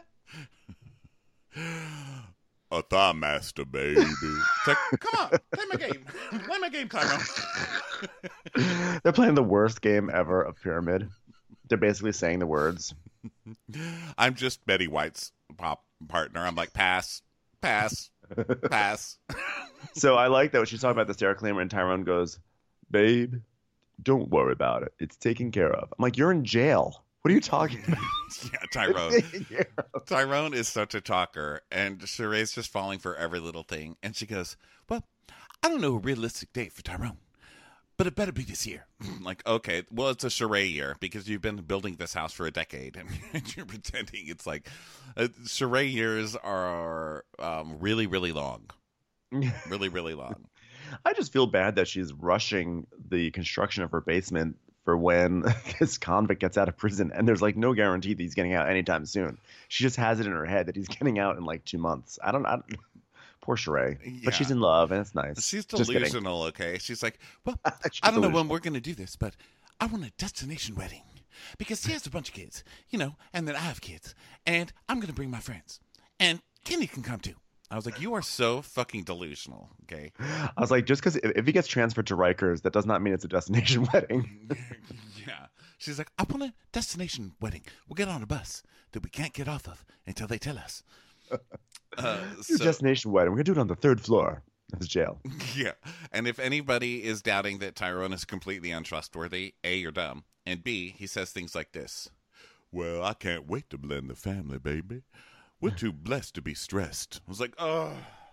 Speaker 1: A thigh master, baby. It's like, come on, play my game. Play my game, Tyrone.
Speaker 2: They're playing the worst game ever of Pyramid. They're basically saying the words.
Speaker 1: I'm just Betty White's pop partner. I'm like, pass, pass, pass.
Speaker 2: So I like that when she's talking about the stair climber and Tyrone goes, babe, don't worry about it. It's taken care of. I'm like, you're in jail. What are you talking about?
Speaker 1: Yeah, Tyrone. Tyrone is such a talker, and Sheree's just falling for every little thing. And she goes, well, I don't know a realistic date for Tyrone, but it better be this year. I'm like, okay, well, it's a Sheree year because you've been building this house for a decade, and you're pretending it's like uh, Sheree years are um, really, really long. Really, really long.
Speaker 2: I just feel bad that she's rushing the construction of her basement for when this convict gets out of prison, and there's like no guarantee that he's getting out anytime soon. She just has it in her head that he's getting out in like two months. I don't, I don't poor Sheree,
Speaker 1: Yeah.
Speaker 2: but she's in love and it's nice.
Speaker 1: She's
Speaker 2: Just kidding.
Speaker 1: delusional, okay? She's like, well,
Speaker 2: She's
Speaker 1: I don't know when
Speaker 2: delusional.
Speaker 1: we're going to do this, but I want a destination wedding because he has a bunch of kids, you know, and then I have kids, and I'm going to bring my friends, and Kenny can come too. I was like, you are so fucking delusional. Okay.
Speaker 2: I was like, just because if, if he gets transferred to Rikers, that does not mean it's a destination wedding.
Speaker 1: Yeah. She's like, I want a destination wedding. We'll get on a bus that we can't get off of until they tell us. Uh,
Speaker 2: so, destination wedding. We're gonna do it on the third floor of the jail.
Speaker 1: Yeah. And if anybody is doubting that Tyrone is completely untrustworthy, A, you're dumb, and B, he says things like this. Well, I can't wait to blend the family, baby. We're too blessed to be stressed. I was like, oh,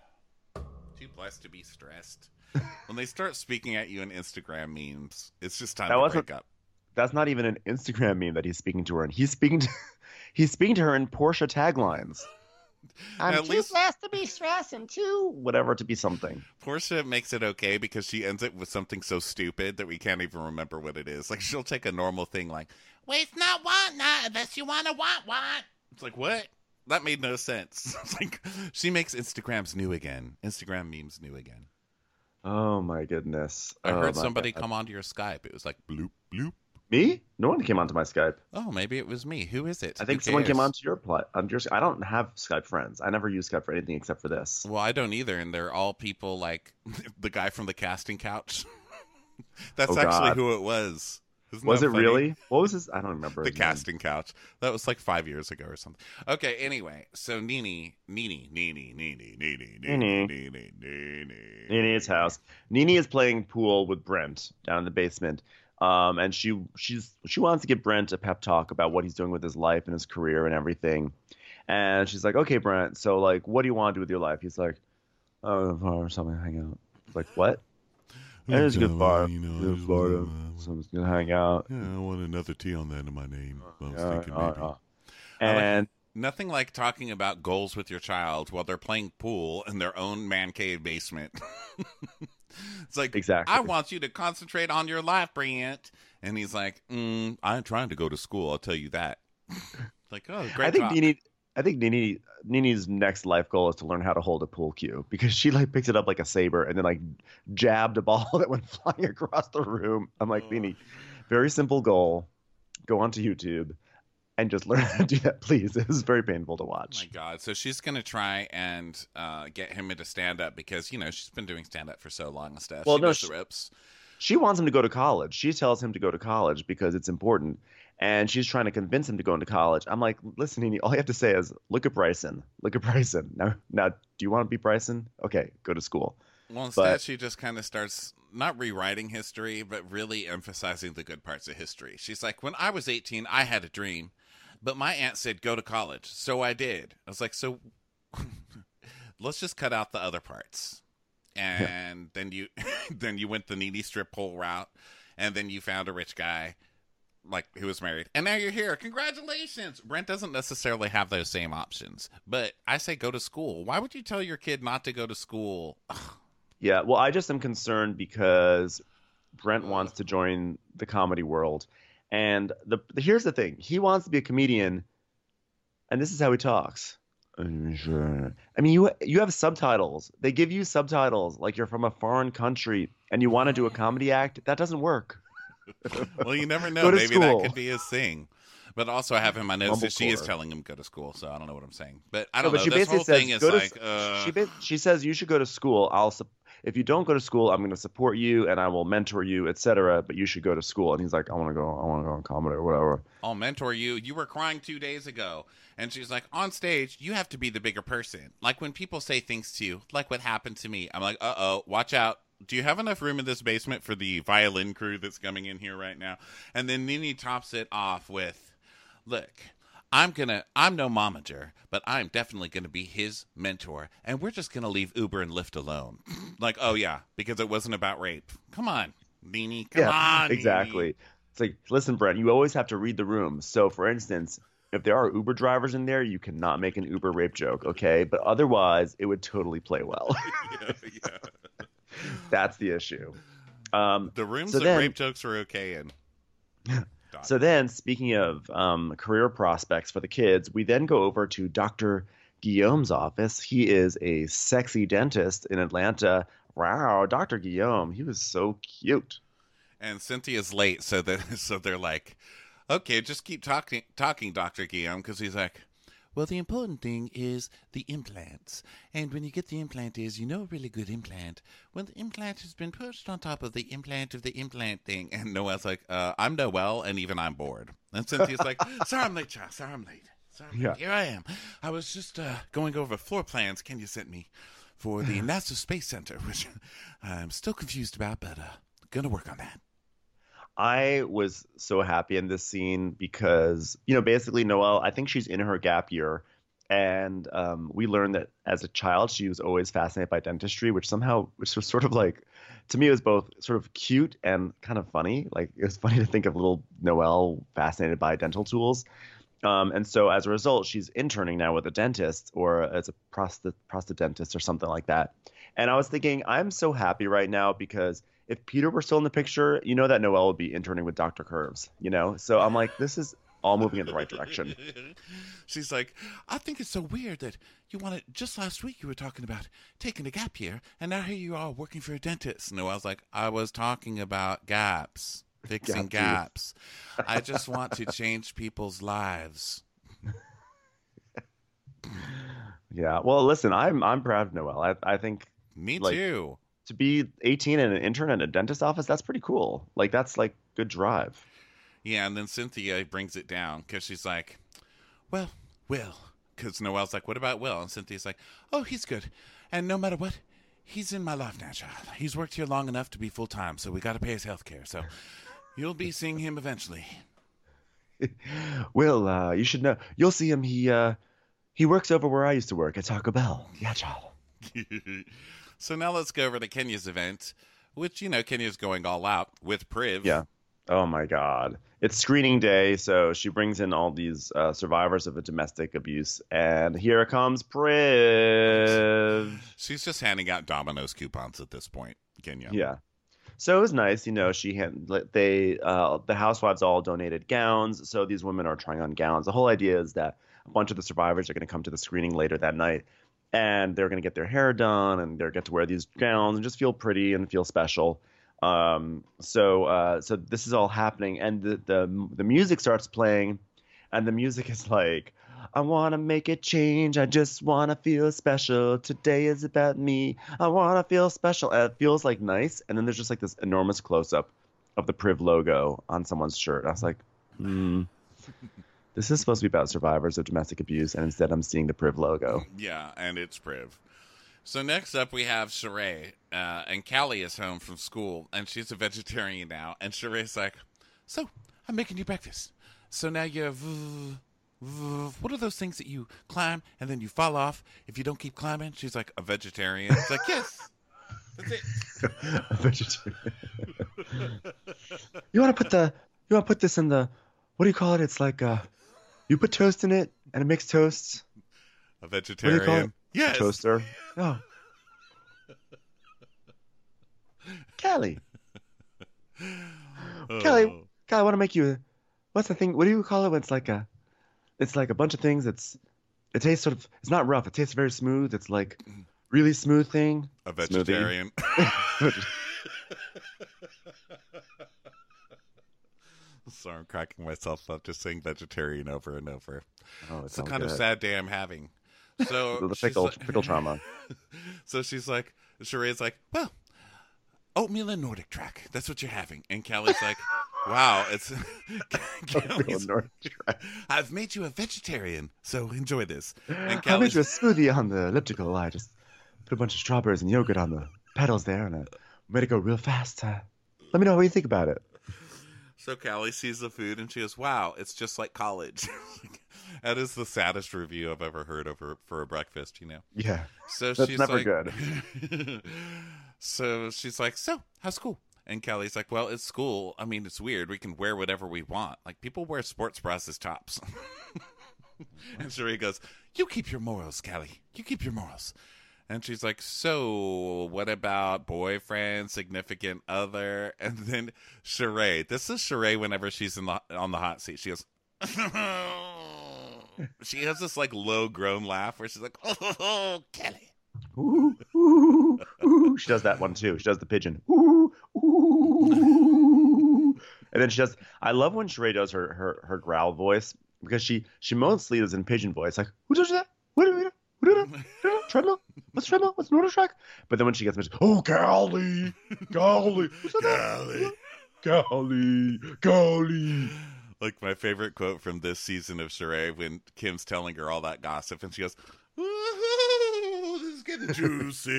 Speaker 1: too blessed to be stressed. When they start speaking at you in Instagram memes, it's just time that to break up.
Speaker 2: That's not even an Instagram meme that he's speaking to her in. He's speaking to, he's speaking to her in Porsche taglines. I'm
Speaker 3: at
Speaker 2: too
Speaker 3: least... blessed to be stressed and too
Speaker 2: whatever to be something.
Speaker 1: Portia makes it okay because she ends it with something so stupid that we can't even remember what it is. Like, she'll take a normal thing like, waste not, want not, unless you want to want, want. It's like, what? That made no sense. It's like, she makes Instagrams new again. Instagram memes new again.
Speaker 2: Oh, my goodness.
Speaker 1: I
Speaker 2: oh,
Speaker 1: heard somebody God. come onto your Skype. It was like, bloop, bloop.
Speaker 2: Me? No one came onto my Skype.
Speaker 1: Oh, maybe it was me. Who is it?
Speaker 2: I think someone came onto your plat. On your, I don't have Skype friends. I never use Skype for anything except for this.
Speaker 1: Well, I don't either, and they're all people like the guy from the casting couch. That's
Speaker 2: oh,
Speaker 1: actually
Speaker 2: God.
Speaker 1: who it was. Isn't
Speaker 2: was it
Speaker 1: funny?
Speaker 2: Really? What was his? I don't remember.
Speaker 1: The casting couch. That was like five years ago or something. Okay, anyway, so Nini, Nini, Nini, Nini, Nini, Nini, Nini, Nini.
Speaker 2: Nini's house. Nini is playing pool with Brent down in the basement. Um, and she she's she wants to give Brent a pep talk about what he's doing with his life and his career and everything. And she's like, okay, Brent, so like, what do you want to do with your life? He's like, oh, or something, hang out. Like, what? And it's a good bar. You know, in Florida. Someone's gonna hang out.
Speaker 1: Yeah, I want another T on the end of my name. I was
Speaker 2: uh,
Speaker 1: thinking
Speaker 2: uh,
Speaker 1: maybe.
Speaker 2: uh. And
Speaker 1: like, nothing like talking about goals with your child while they're playing pool in their own man cave basement. It's like,
Speaker 2: exactly.
Speaker 1: I want you to concentrate on your life, Brent. And he's like, mm, I'm trying to go to school. I'll tell you that. Like, oh, great
Speaker 2: I think
Speaker 1: talk.
Speaker 2: Nini, I think Nini, Nini's next life goal is to learn how to hold a pool cue because she like picked it up like a saber and then like jabbed a ball that went flying across the room. I'm like, oh. Nini, very simple goal. Go onto YouTube and just learn how to do that, please. It is very painful to watch.
Speaker 1: Oh my God. So she's going to try and uh, get him into stand-up because, you know, she's been doing stand-up for so long and stuff.
Speaker 2: Well,
Speaker 1: she
Speaker 2: no,
Speaker 1: knows
Speaker 2: she,
Speaker 1: the ropes.
Speaker 2: She wants him to go to college. She tells him to go to college because it's important. And she's trying to convince him to go into college. I'm like, listen, Nini, all you have to say is, look at Bryson. Look at Bryson. Now, now, do you want to be Bryson? Okay, go to school.
Speaker 1: Well, instead, but, she just kind of starts not rewriting history, but really emphasizing the good parts of history. She's like, when I was eighteen, I had a dream. But my aunt said, go to college. So I did. I was like, so let's just cut out the other parts. And yeah. then you then you went the needy strip pole route. And then you found a rich guy like who was married. And now you're here. Congratulations. Brent doesn't necessarily have those same options. But I say go to school. Why would you tell your kid not to go to school?
Speaker 2: Yeah, well, I just am concerned because Brent wants to join the comedy world. And the, the here's the thing. He wants to be a comedian, and this is how he talks. I mean, you you have subtitles. They give you subtitles like you're from a foreign country, and you want to do a comedy act. That doesn't work.
Speaker 1: Well, you never know. Maybe school. That could be his thing. But also, I have in my notes that she is telling him to go to school, so I don't know what I'm saying. But I don't
Speaker 2: no, but
Speaker 1: know.
Speaker 2: She
Speaker 1: this
Speaker 2: basically
Speaker 1: whole
Speaker 2: says,
Speaker 1: thing is
Speaker 2: go to,
Speaker 1: like... Uh...
Speaker 2: She, she says you should go to school. I'll If you don't go to school, I'm going to support you, and I will mentor you, et cetera. But you should go to school. And he's like, I want to go. I want to go on comedy or whatever.
Speaker 1: I'll mentor you. You were crying two days ago. And she's like, on stage, you have to be the bigger person. Like when people say things to you, like what happened to me. I'm like, uh-oh, watch out. Do you have enough room in this basement for the violin crew that's coming in here right now? And then Nini tops it off with, look, I'm gonna, I'm no momager, but I'm definitely gonna be his mentor, and we're just gonna leave Uber and Lyft alone. Like, oh yeah, because it wasn't about rape. Come on, Nini, come
Speaker 2: yeah,
Speaker 1: on,
Speaker 2: exactly.
Speaker 1: Nini.
Speaker 2: It's like, listen, Brent, you always have to read the room. So, for instance, if there are Uber drivers in there, you cannot make an Uber rape joke, okay? But otherwise, it would totally play well.
Speaker 1: yeah, yeah.
Speaker 2: That's the issue. Um,
Speaker 1: the rooms
Speaker 2: so
Speaker 1: that
Speaker 2: then,
Speaker 1: rape jokes are okay in.
Speaker 2: So then, speaking of um, career prospects for the kids, we then go over to Doctor Guillaume's office. He is a sexy dentist in Atlanta. Wow, Doctor Guillaume, he was so cute.
Speaker 1: And Cynthia's late, so that so they're like, okay, just keep talking, talking, Doctor Guillaume, because he's like, Well, the important thing is the implants. And when you get the implant is, you know a really good implant when the implant has been pushed on top of the implant of the implant thing. And Noelle's like, uh, I'm Noelle, and even I'm bored. And Cynthia's like, sorry I'm late, child. Sorry I'm late. Sorry I'm late.
Speaker 2: Yeah.
Speaker 1: Here I am. I was just uh, going over floor plans Kenya sent me for the NASA Space Center, which I'm still confused about, but uh, gonna work on that.
Speaker 2: I was so happy in this scene because, you know, basically Noelle, I think she's in her gap year. And um, we learned that as a child, she was always fascinated by dentistry, which somehow, which was sort of like, to me, it was both sort of cute and kind of funny. Like, it was funny to think of little Noelle fascinated by dental tools. Um, and so as a result, she's interning now with a dentist or as a prosth- prosthodontist or something like that. And I was thinking, I'm so happy right now because if Peter were still in the picture, you know that Noelle would be interning with Doctor Curves, you know? So I'm like, this is all moving in the right direction.
Speaker 1: She's like, I think it's so weird that you wanted, just last week you were talking about taking a gap year, and now here you are working for a dentist. Noelle's like, I was talking about gaps, fixing
Speaker 2: Gap
Speaker 1: gaps. I just want to change people's lives.
Speaker 2: Yeah. Well, listen, I'm I'm proud of Noelle. I I think
Speaker 1: Me
Speaker 2: like,
Speaker 1: too.
Speaker 2: to be eighteen and an intern in a dentist office, that's pretty cool. Like, that's like good drive.
Speaker 1: Yeah, and then Cynthia brings it down because she's like, well, Will. Because Noelle's like, what about Will? And Cynthia's like, oh, he's good. And no matter what, he's in my life now, child. He's worked here long enough to be full-time, so we got to pay his health care. So you'll be seeing him eventually.
Speaker 2: Will, uh, you should know. You'll see him. He uh, he works over where I used to work at Taco Bell. Yeah, child.
Speaker 1: So now let's go over to Kenya's event, which, you know, Kenya's going all out with Priv.
Speaker 2: Yeah. Oh, my God. It's screening day, so she brings in all these uh, survivors of a domestic abuse, and here comes Priv.
Speaker 1: She's just handing out Domino's coupons at this point, Kenya.
Speaker 2: Yeah. So it was nice, you know, she had, they, uh, the housewives all donated gowns, so these women are trying on gowns. The whole idea is that a bunch of the survivors are going to come to the screening later that night, and they're going to get their hair done, and they're get to wear these gowns and just feel pretty and feel special. Um, so, uh, so this is all happening, and the, the, the music starts playing, and the music is like, I want to make a change. I just want to feel special. Today is about me. I want to feel special. And it feels like nice. And then there's just like this enormous close up of the Priv logo on someone's shirt. I was like, hmm. This is supposed to be about survivors of domestic abuse, and instead I'm seeing the Priv logo.
Speaker 1: Yeah, and it's Priv. So next up we have Sheree, uh, and Callie is home from school, and she's a vegetarian now. And Sheree's like, so, I'm making you breakfast. So now you're, v- v- what are those things that you climb and then you fall off if you don't keep climbing? She's like, a vegetarian. It's like, yes, that's it.
Speaker 2: A vegetarian. You want to put the, you want to put this in the, what do you call it? It's like, uh, you put toast in it, and it makes toast.
Speaker 1: A
Speaker 2: What do you
Speaker 1: vegetarian.
Speaker 2: call it?
Speaker 1: Yes.
Speaker 2: Toaster. Oh. Callie.
Speaker 1: Oh.
Speaker 2: Callie, Callie, I want to make you a, what's the thing? What do you call it when it's like a, it's like a bunch of things. It's, it tastes sort of, it's not rough. It tastes very smooth. It's like really smooth thing.
Speaker 1: A vegetarian. Sorry, I'm cracking myself up just saying vegetarian over and over.
Speaker 2: Oh, it
Speaker 1: It's the
Speaker 2: sounds
Speaker 1: kind of
Speaker 2: good.
Speaker 1: sad day I'm having. So
Speaker 2: The
Speaker 1: she's
Speaker 2: pickle,
Speaker 1: like-
Speaker 2: pickle trauma.
Speaker 1: So she's like, Sheree's like, well, oatmeal and Nordic track. That's what you're having. And Callie's like, wow, it's. Callie's, I've made you a vegetarian, so enjoy this. And
Speaker 2: I made
Speaker 1: Callie's,
Speaker 2: you a smoothie on the elliptical. I just put a bunch of strawberries and yogurt on the pedals there, and I made it go real fast. Uh, let me know what you think about it.
Speaker 1: so Callie sees the food and she goes, wow, it's just like college. That is the saddest review I've ever heard of her for a breakfast, you know.
Speaker 2: Yeah,
Speaker 1: So
Speaker 2: that's
Speaker 1: she's
Speaker 2: never
Speaker 1: like,
Speaker 2: good.
Speaker 1: So she's like, so how's school? And Callie's like, well, it's school. I mean, it's weird. We can wear whatever we want. Like, people wear sports bras as tops. And Sheree goes, you keep your morals, Callie. You keep your morals. And she's like, so what about boyfriend, significant other? And then Sheree, this is Sheree whenever she's in the, on the hot seat. She goes, she has this like low groan laugh where she's like, oh, Callie.
Speaker 2: Ooh, ooh, ooh. She does that one too. She does the pigeon. Ooh, ooh. And then she does. I love when Sheree does her her her growl voice because she she mostly is in pigeon voice, like, who does that? What do we do? Who do that? Treadmill? What's treadmill? What's an order track? But then when she gets mentioned, oh, golly, golly, who's that?
Speaker 1: Golly.
Speaker 2: Golly, golly.
Speaker 1: Like my favorite quote from this season of Sheree when Kim's telling her all that gossip and she goes, "Ooh, this is getting juicy."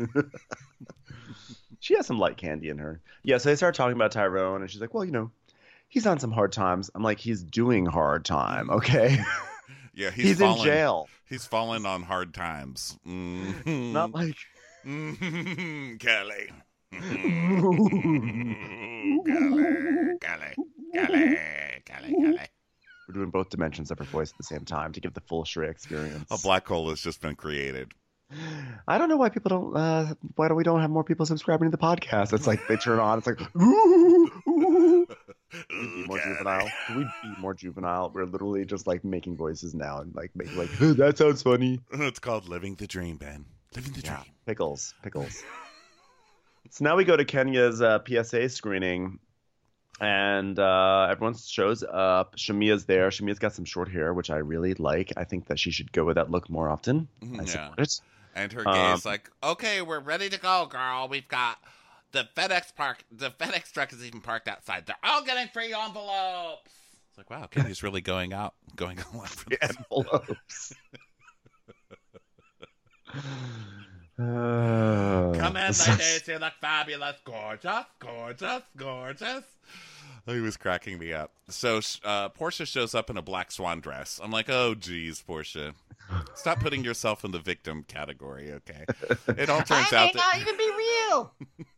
Speaker 2: She has some light candy in her. Yeah, so they start talking about Tyrone, and she's like, well, you know, he's on some hard times. I'm like, he's doing hard time, okay?
Speaker 1: Yeah, he's,
Speaker 2: he's
Speaker 1: fallen,
Speaker 2: in jail.
Speaker 1: He's fallen on hard times. Mm-hmm.
Speaker 2: Not like...
Speaker 1: Mm-hmm. Kelly. Mm-hmm. Kelly. Kelly. Kelly. Kelly. Kelly.
Speaker 2: We're doing both dimensions of her voice at the same time to give the full Shrek experience.
Speaker 1: A black hole has just been created.
Speaker 2: I don't know why people don't. Uh, why do we don't have more people subscribing to the podcast? It's like they turn on. It's like, ooh, ooh. Can we be more juvenile? Can we be more juvenile? We're literally just like making voices now and like making like oh, that sounds funny.
Speaker 1: It's called living the dream, Ben. Living the
Speaker 2: Yeah,
Speaker 1: dream.
Speaker 2: pickles, pickles. So now we go to Kenya's uh, P S A screening, and uh, everyone shows up. Shamia's there. Shamia's got some short hair, which I really like. I think that she should go with that look more often. I support
Speaker 1: Yeah.
Speaker 2: it.
Speaker 1: And her
Speaker 2: Um,
Speaker 1: gay's like, okay, we're ready to go, girl. We've got the FedEx park. The FedEx truck is even parked outside. They're all getting free envelopes. It's like, wow, Kenya's really going out, going all out for this.
Speaker 2: Envelopes. Uh,
Speaker 1: Come in,
Speaker 2: so-
Speaker 1: ladies. You look fabulous. Gorgeous, gorgeous, gorgeous. He was cracking me up. So uh, Portia shows up in a black swan dress. I'm like, oh, geez, Portia. Stop putting yourself in the victim category, okay? It all turns
Speaker 3: I
Speaker 1: out
Speaker 3: may
Speaker 1: that...
Speaker 3: not even be real.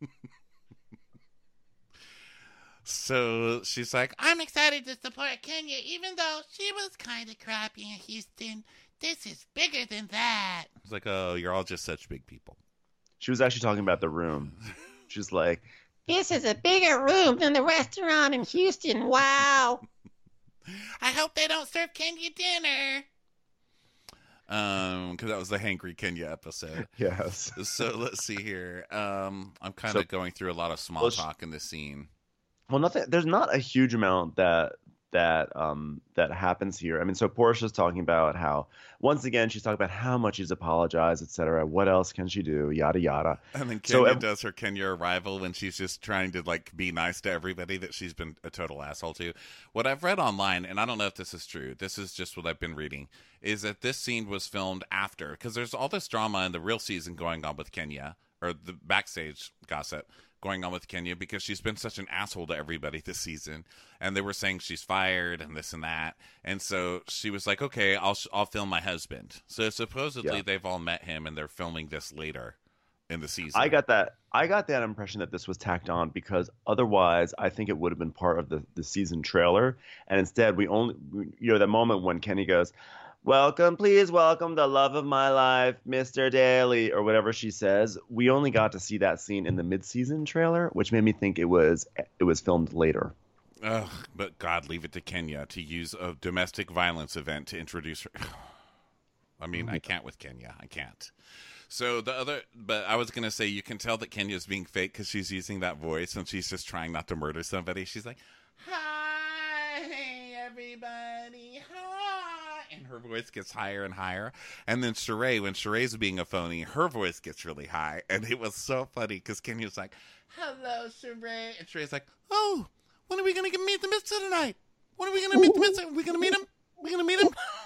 Speaker 1: So she's like, I'm excited to support Kenya, even though she was kind of crappy in Houston. This is bigger than that. It's like, oh, you're all just such big people.
Speaker 2: She was actually talking about the room. She's like,
Speaker 3: This is a bigger room than the restaurant in Houston. Wow.
Speaker 1: I hope they don't serve Kenya dinner. Um, because that was the Hangry Kenya episode.
Speaker 2: yes.
Speaker 1: So let's see here. Um, I'm kind of
Speaker 2: So-
Speaker 1: going through a lot of small
Speaker 2: Well, sh-
Speaker 1: talk in this scene.
Speaker 2: Well, nothing. There's not a huge amount that that um that happens here. I mean, so Portia's talking about how once again she's talking about how much he's apologized, et cetera. What else can she do? Yada yada.
Speaker 1: And then
Speaker 2: So
Speaker 1: Kenya
Speaker 2: ev-
Speaker 1: does her Kenya arrival when she's just trying to like be nice to everybody that she's been a total asshole to. What I've read online, and I don't know if this is true, this is just what I've been reading, is that this scene was filmed after, because there's all this drama in the real season going on with Kenya, or the backstage gossip going on with Kenya, because she's been such an asshole to everybody this season, and they were saying she's fired and this and that, and so she was like, okay, I'll I'll film my husband. So supposedly
Speaker 2: Yeah.
Speaker 1: they've all met him and they're filming this later in the season.
Speaker 2: I got that. I got that impression that this was tacked on because otherwise, I think it would have been part of the the season trailer, and instead we only, you know, the moment when Kenny goes, "Welcome, please welcome the love of my life, Mister Daly," or whatever she says. We only got to see that scene in the mid-season trailer, which made me think it was it was filmed later.
Speaker 1: Ugh, but God, leave it to Kenya to use a domestic violence event to introduce her. I mean, I can't with Kenya. I can't. So the other, but I was going to say, you can tell that Kenya's being fake because she's using that voice and she's just trying not to murder somebody. She's like, hi, everybody, hi. And her voice gets higher and higher. And then Sheree, when Sheree's being a phony, her voice gets really high. And it was so funny because Kenya's like, hello, Sheree. And Sheree's like, oh, when are we going to meet the mister tonight? When are we going to meet the mister? Are we going to meet him? Are we going to meet him?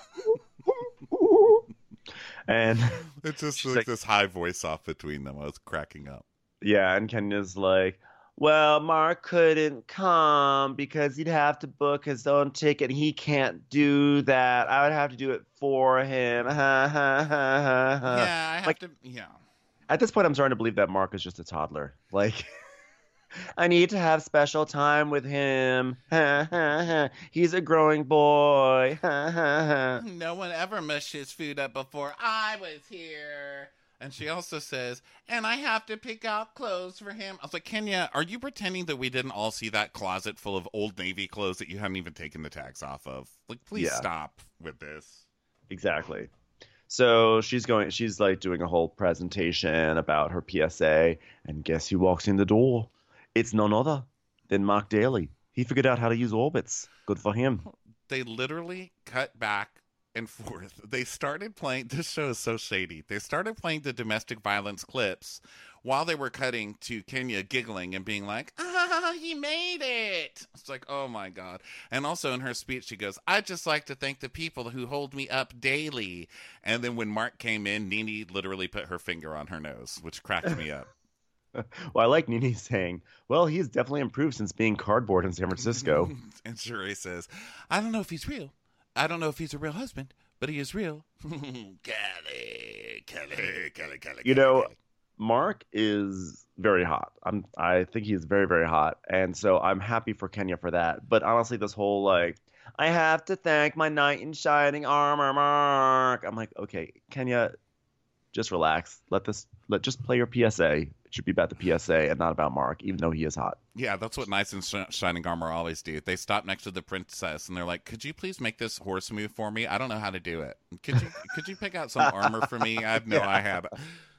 Speaker 2: And
Speaker 1: It's just
Speaker 2: She's
Speaker 1: like,
Speaker 2: like-
Speaker 1: this high voice off between them. I was cracking up.
Speaker 2: yeah, and Kenya's like, well, Mark couldn't come because he'd have to book his own ticket. He can't do that. I would have to do it for him. Ha, ha, ha, ha, ha.
Speaker 1: yeah, I have
Speaker 2: like-
Speaker 1: to. Yeah.
Speaker 2: At this point, I'm starting to believe that Mark is just a toddler. Like, I need to have special time with him. Ha, ha, ha. He's a growing boy. Ha, ha, ha.
Speaker 1: No one ever mushed his food up before I was here. And she also says, and I have to pick out clothes for him. I was like, Kenya, are you pretending that we didn't all see that closet full of Old Navy clothes that you hadn't even taken the tags off of? Like, please
Speaker 2: Yeah.
Speaker 1: stop with this.
Speaker 2: Exactly. So she's going. She's like doing a whole presentation about her P S A, and guess who walks in the door? It's none other than Mark Daly. He figured out how to use orbits. Good for him.
Speaker 1: they literally cut back and forth. They started playing, this show is so shady. They started playing the domestic violence clips while they were cutting to Kenya giggling and being like, ah, he made it. It's like, oh my God. And also in her speech, she goes, I'd just like to thank the people who hold me up daily. And then when Mark came in, Nene literally put her finger on her nose, which cracked me up.
Speaker 2: Well, I like Nene saying, well, he's definitely improved since being cardboard in San Francisco.
Speaker 1: And Sheree says, I don't know if he's real. I don't know if he's a real husband, but he is real. Kelly, Kelly, Kelly, Kelly.
Speaker 2: You know,
Speaker 1: Kelly.
Speaker 2: Mark is very hot. I'm, I think he's very, very hot. And so I'm happy for Kenya for that. But honestly, this whole like, I have to thank my knight in shining armor, Mark. I'm like, okay, Kenya, just relax. Let this, let just play your P S A. It should be about the P S A and not about Mark, even though he is hot.
Speaker 1: Yeah, that's what Knights in Sh- Shining Armor always do. They stop next to the princess and they're like, could you please make this horse move for me? I don't know how to do it. Could you, could you pick out some armor for me? I have no
Speaker 2: Yeah.
Speaker 1: I have.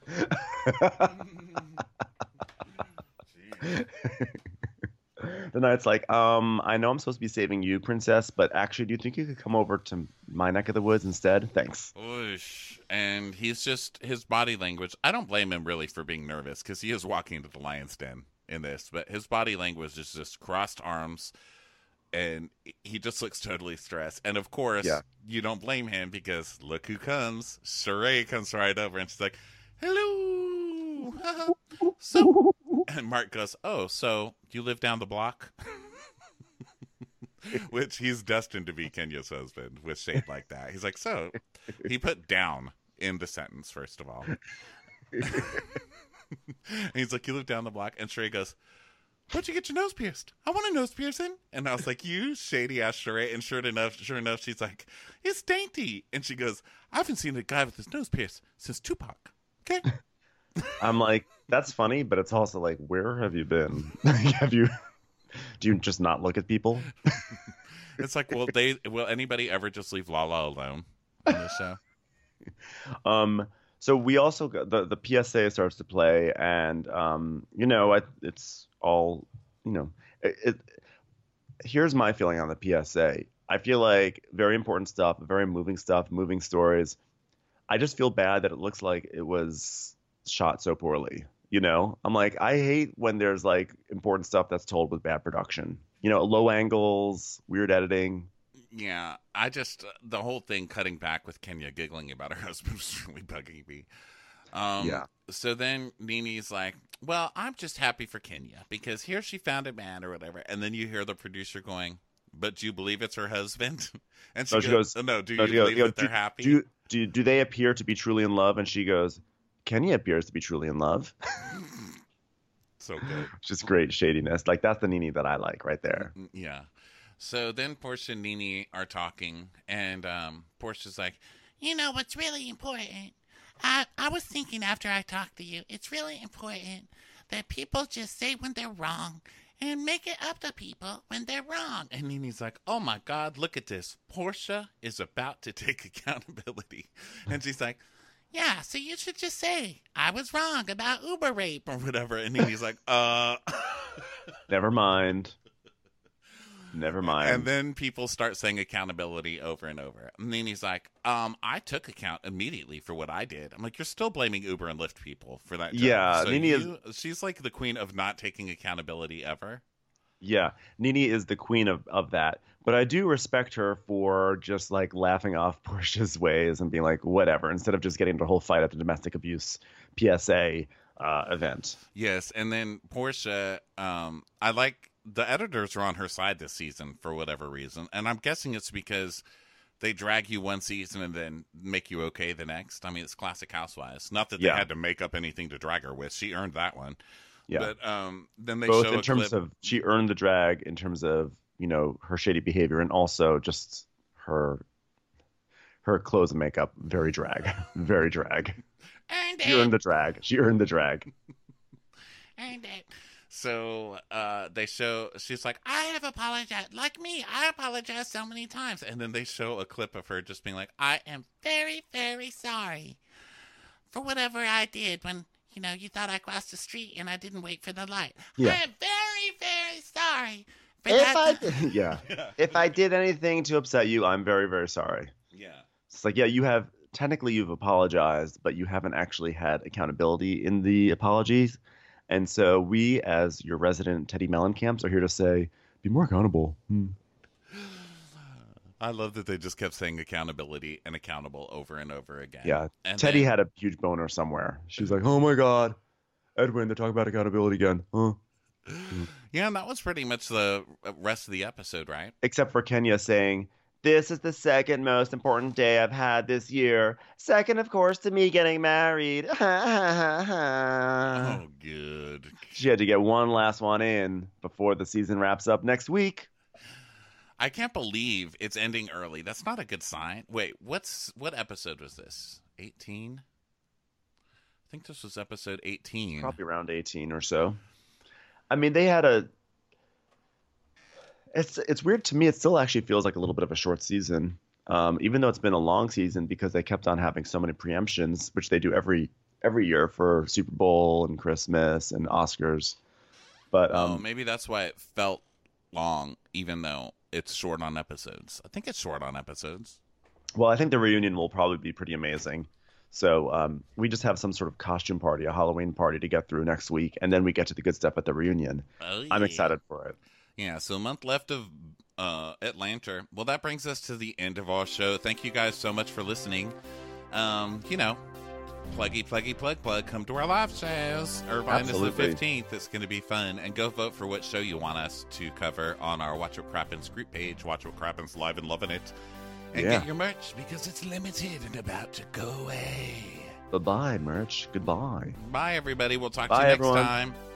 Speaker 2: The knight's like, um, I know I'm supposed to be saving you, princess, but actually, do you think you could come over to my neck of the woods instead? Thanks.
Speaker 1: Whoosh. And he's just, his body language, I don't blame him really for being nervous because he is walking into the lion's den in this, but his body language is just crossed arms and he just looks totally stressed. And of course,
Speaker 2: Yeah.
Speaker 1: you don't blame him because look who comes. Sheree comes right over and she's like, hello. So, and Mark goes, oh, so you live down the block? Which he's destined to be Kenya's husband with shade like that. He's like, so he put down in the sentence, first of all. And he's like, you live down the block? And Sheree goes, where'd you get your nose pierced? I want a nose piercing. And I was like, you shady ass Sheree. And sure enough, sure enough, she's like, it's dainty. And she goes, I haven't seen a guy with his nose pierced since Tupac. Okay.
Speaker 2: I'm like, that's funny, but it's also like, where have you been? Have you? Do you just not look at people?
Speaker 1: It's like, will they? Will anybody ever just leave Lala alone on this show?
Speaker 2: Um. So we also got the the P S A starts to play, and um, you know, I, it's all, you know, it, it. Here's my feeling on the P S A. I feel like very important stuff, very moving stuff, moving stories. I just feel bad that it looks like it was shot so poorly. You know, I'm like, I hate when there's like important stuff that's told with bad production. You know, low angles, weird editing.
Speaker 1: Yeah, I just uh, the whole thing cutting back with Kenya giggling about her husband was really bugging me. Um,
Speaker 2: Yeah.
Speaker 1: So then Nene's like, "Well, I'm just happy for Kenya because here she found a man or whatever." And then you hear the producer going, "But do you believe it's her husband?" And she,
Speaker 2: No, she
Speaker 1: goes,
Speaker 2: goes,
Speaker 1: "No, do
Speaker 2: no,
Speaker 1: you
Speaker 2: she goes,
Speaker 1: believe
Speaker 2: you know,
Speaker 1: that they're
Speaker 2: do,
Speaker 1: happy?"
Speaker 2: Do, do do they appear to be truly in love? And she goes, Kenya appears to be truly in love.
Speaker 1: So good.
Speaker 2: Just great shadiness. Like that's the Nene that I like right there.
Speaker 1: Yeah. So then Portia and Nene are talking, and um, Portia's like,
Speaker 3: You know what's really important? I, I was thinking after I talked to you, it's really important that people just say when they're wrong and make it up to people when they're wrong.
Speaker 1: and Nene's like, oh my God, look at this. Portia is about to take accountability. And she's like,
Speaker 3: Yeah, so you should just say, I was wrong about Uber rape.
Speaker 1: or whatever. And Nene's like, uh.
Speaker 2: Never mind. Never mind.
Speaker 1: And then people start saying accountability over and over. And Nene's like, um, I took account immediately for what I did. I'm like, you're still blaming Uber and Lyft people for that job.
Speaker 2: Yeah,
Speaker 1: so
Speaker 2: Nene
Speaker 1: you, she's like the queen of not taking accountability ever.
Speaker 2: Yeah, Nene is the queen of, of that. But I do respect her for just like laughing off Portia's ways and being like, whatever, instead of just getting into a whole fight at the domestic abuse P S A uh, event.
Speaker 1: Yes, and then Portia, um, I like the editors are on her side this season for whatever reason, and I'm guessing it's because they drag you one season and then make you okay the next. I mean, it's classic Housewives. Not that they
Speaker 2: Yeah.
Speaker 1: had to make up anything to drag her with; she earned that one.
Speaker 2: Yeah.
Speaker 1: But um, then they
Speaker 2: Both
Speaker 1: show
Speaker 2: in
Speaker 1: a
Speaker 2: terms
Speaker 1: clip.
Speaker 2: of she earned the drag in terms of, you know, her shady behavior and also just her her clothes and makeup. Very drag. Very drag.
Speaker 3: Earned
Speaker 2: She earned
Speaker 3: it.
Speaker 2: the drag. She earned the drag.
Speaker 3: Earned it.
Speaker 1: So uh, they show she's like,
Speaker 3: I have apologized. Like me, I apologize so many times.
Speaker 1: and then they show a clip of her just being like,
Speaker 3: I am very, very sorry for whatever I did when, you know, you thought I crossed the street and I didn't wait for the light.
Speaker 2: Yeah.
Speaker 3: I am very, very sorry For
Speaker 2: If
Speaker 3: that,
Speaker 2: I did, yeah. If I did anything to upset you, I'm very, very sorry.
Speaker 1: Yeah.
Speaker 2: It's like, yeah, you have technically you've apologized, but you haven't actually had accountability in the apologies. And so we, as your resident Teddy Mellencamps, are here to say, be more accountable. Hmm.
Speaker 1: I love that they just kept saying accountability and accountable over and over again.
Speaker 2: Yeah.
Speaker 1: And
Speaker 2: Teddy
Speaker 1: then-
Speaker 2: had a huge boner somewhere. She's like, oh my God, Edwin, they're talking about accountability again. Huh?
Speaker 1: Yeah, and that was pretty much the rest of the episode, right?
Speaker 2: Except for Kenya saying, this is the second most important day I've had this year. Second, of course, to me getting married.
Speaker 1: Oh, good.
Speaker 2: She had to get one last one in before the season wraps up next week.
Speaker 1: I can't believe it's ending early. That's not a good sign. Wait, what's what episode was this? eighteen? I think this was episode eighteen.
Speaker 2: Probably around eighteen or so. I mean, they had a... It's it's weird to me. It still actually feels like a little bit of a short season, um, even though it's been a long season because they kept on having so many preemptions, which they do every every year for Super Bowl and Christmas and Oscars. But um,
Speaker 1: Oh, maybe that's why it felt long, even though it's short on episodes. I think it's short on episodes.
Speaker 2: well, I think the reunion will probably be pretty amazing. So um, we just have some sort of costume party, a Halloween party to get through next week, and then we get to the good stuff at the reunion.
Speaker 1: Oh,
Speaker 2: I'm
Speaker 1: yeah.
Speaker 2: excited for it.
Speaker 1: Yeah, so a month left of uh, Atlanta. Well, that brings us to the end of our show. Thank you guys so much for listening. Um, you know, pluggy, pluggy, plug, plug. Come to our live shows. Irvine is the
Speaker 2: Absolutely.
Speaker 1: fifteenth. It's going to be fun. And go vote for what show you want us to cover on our Watch What Crappens group page. Watch What Crappens Live and Loving It. And
Speaker 2: Yeah.
Speaker 1: get your merch because it's limited and about to go away.
Speaker 2: Bye-bye, merch. Goodbye.
Speaker 1: Bye, everybody. We'll talk to
Speaker 2: Bye,
Speaker 1: you next
Speaker 2: everyone.
Speaker 1: time.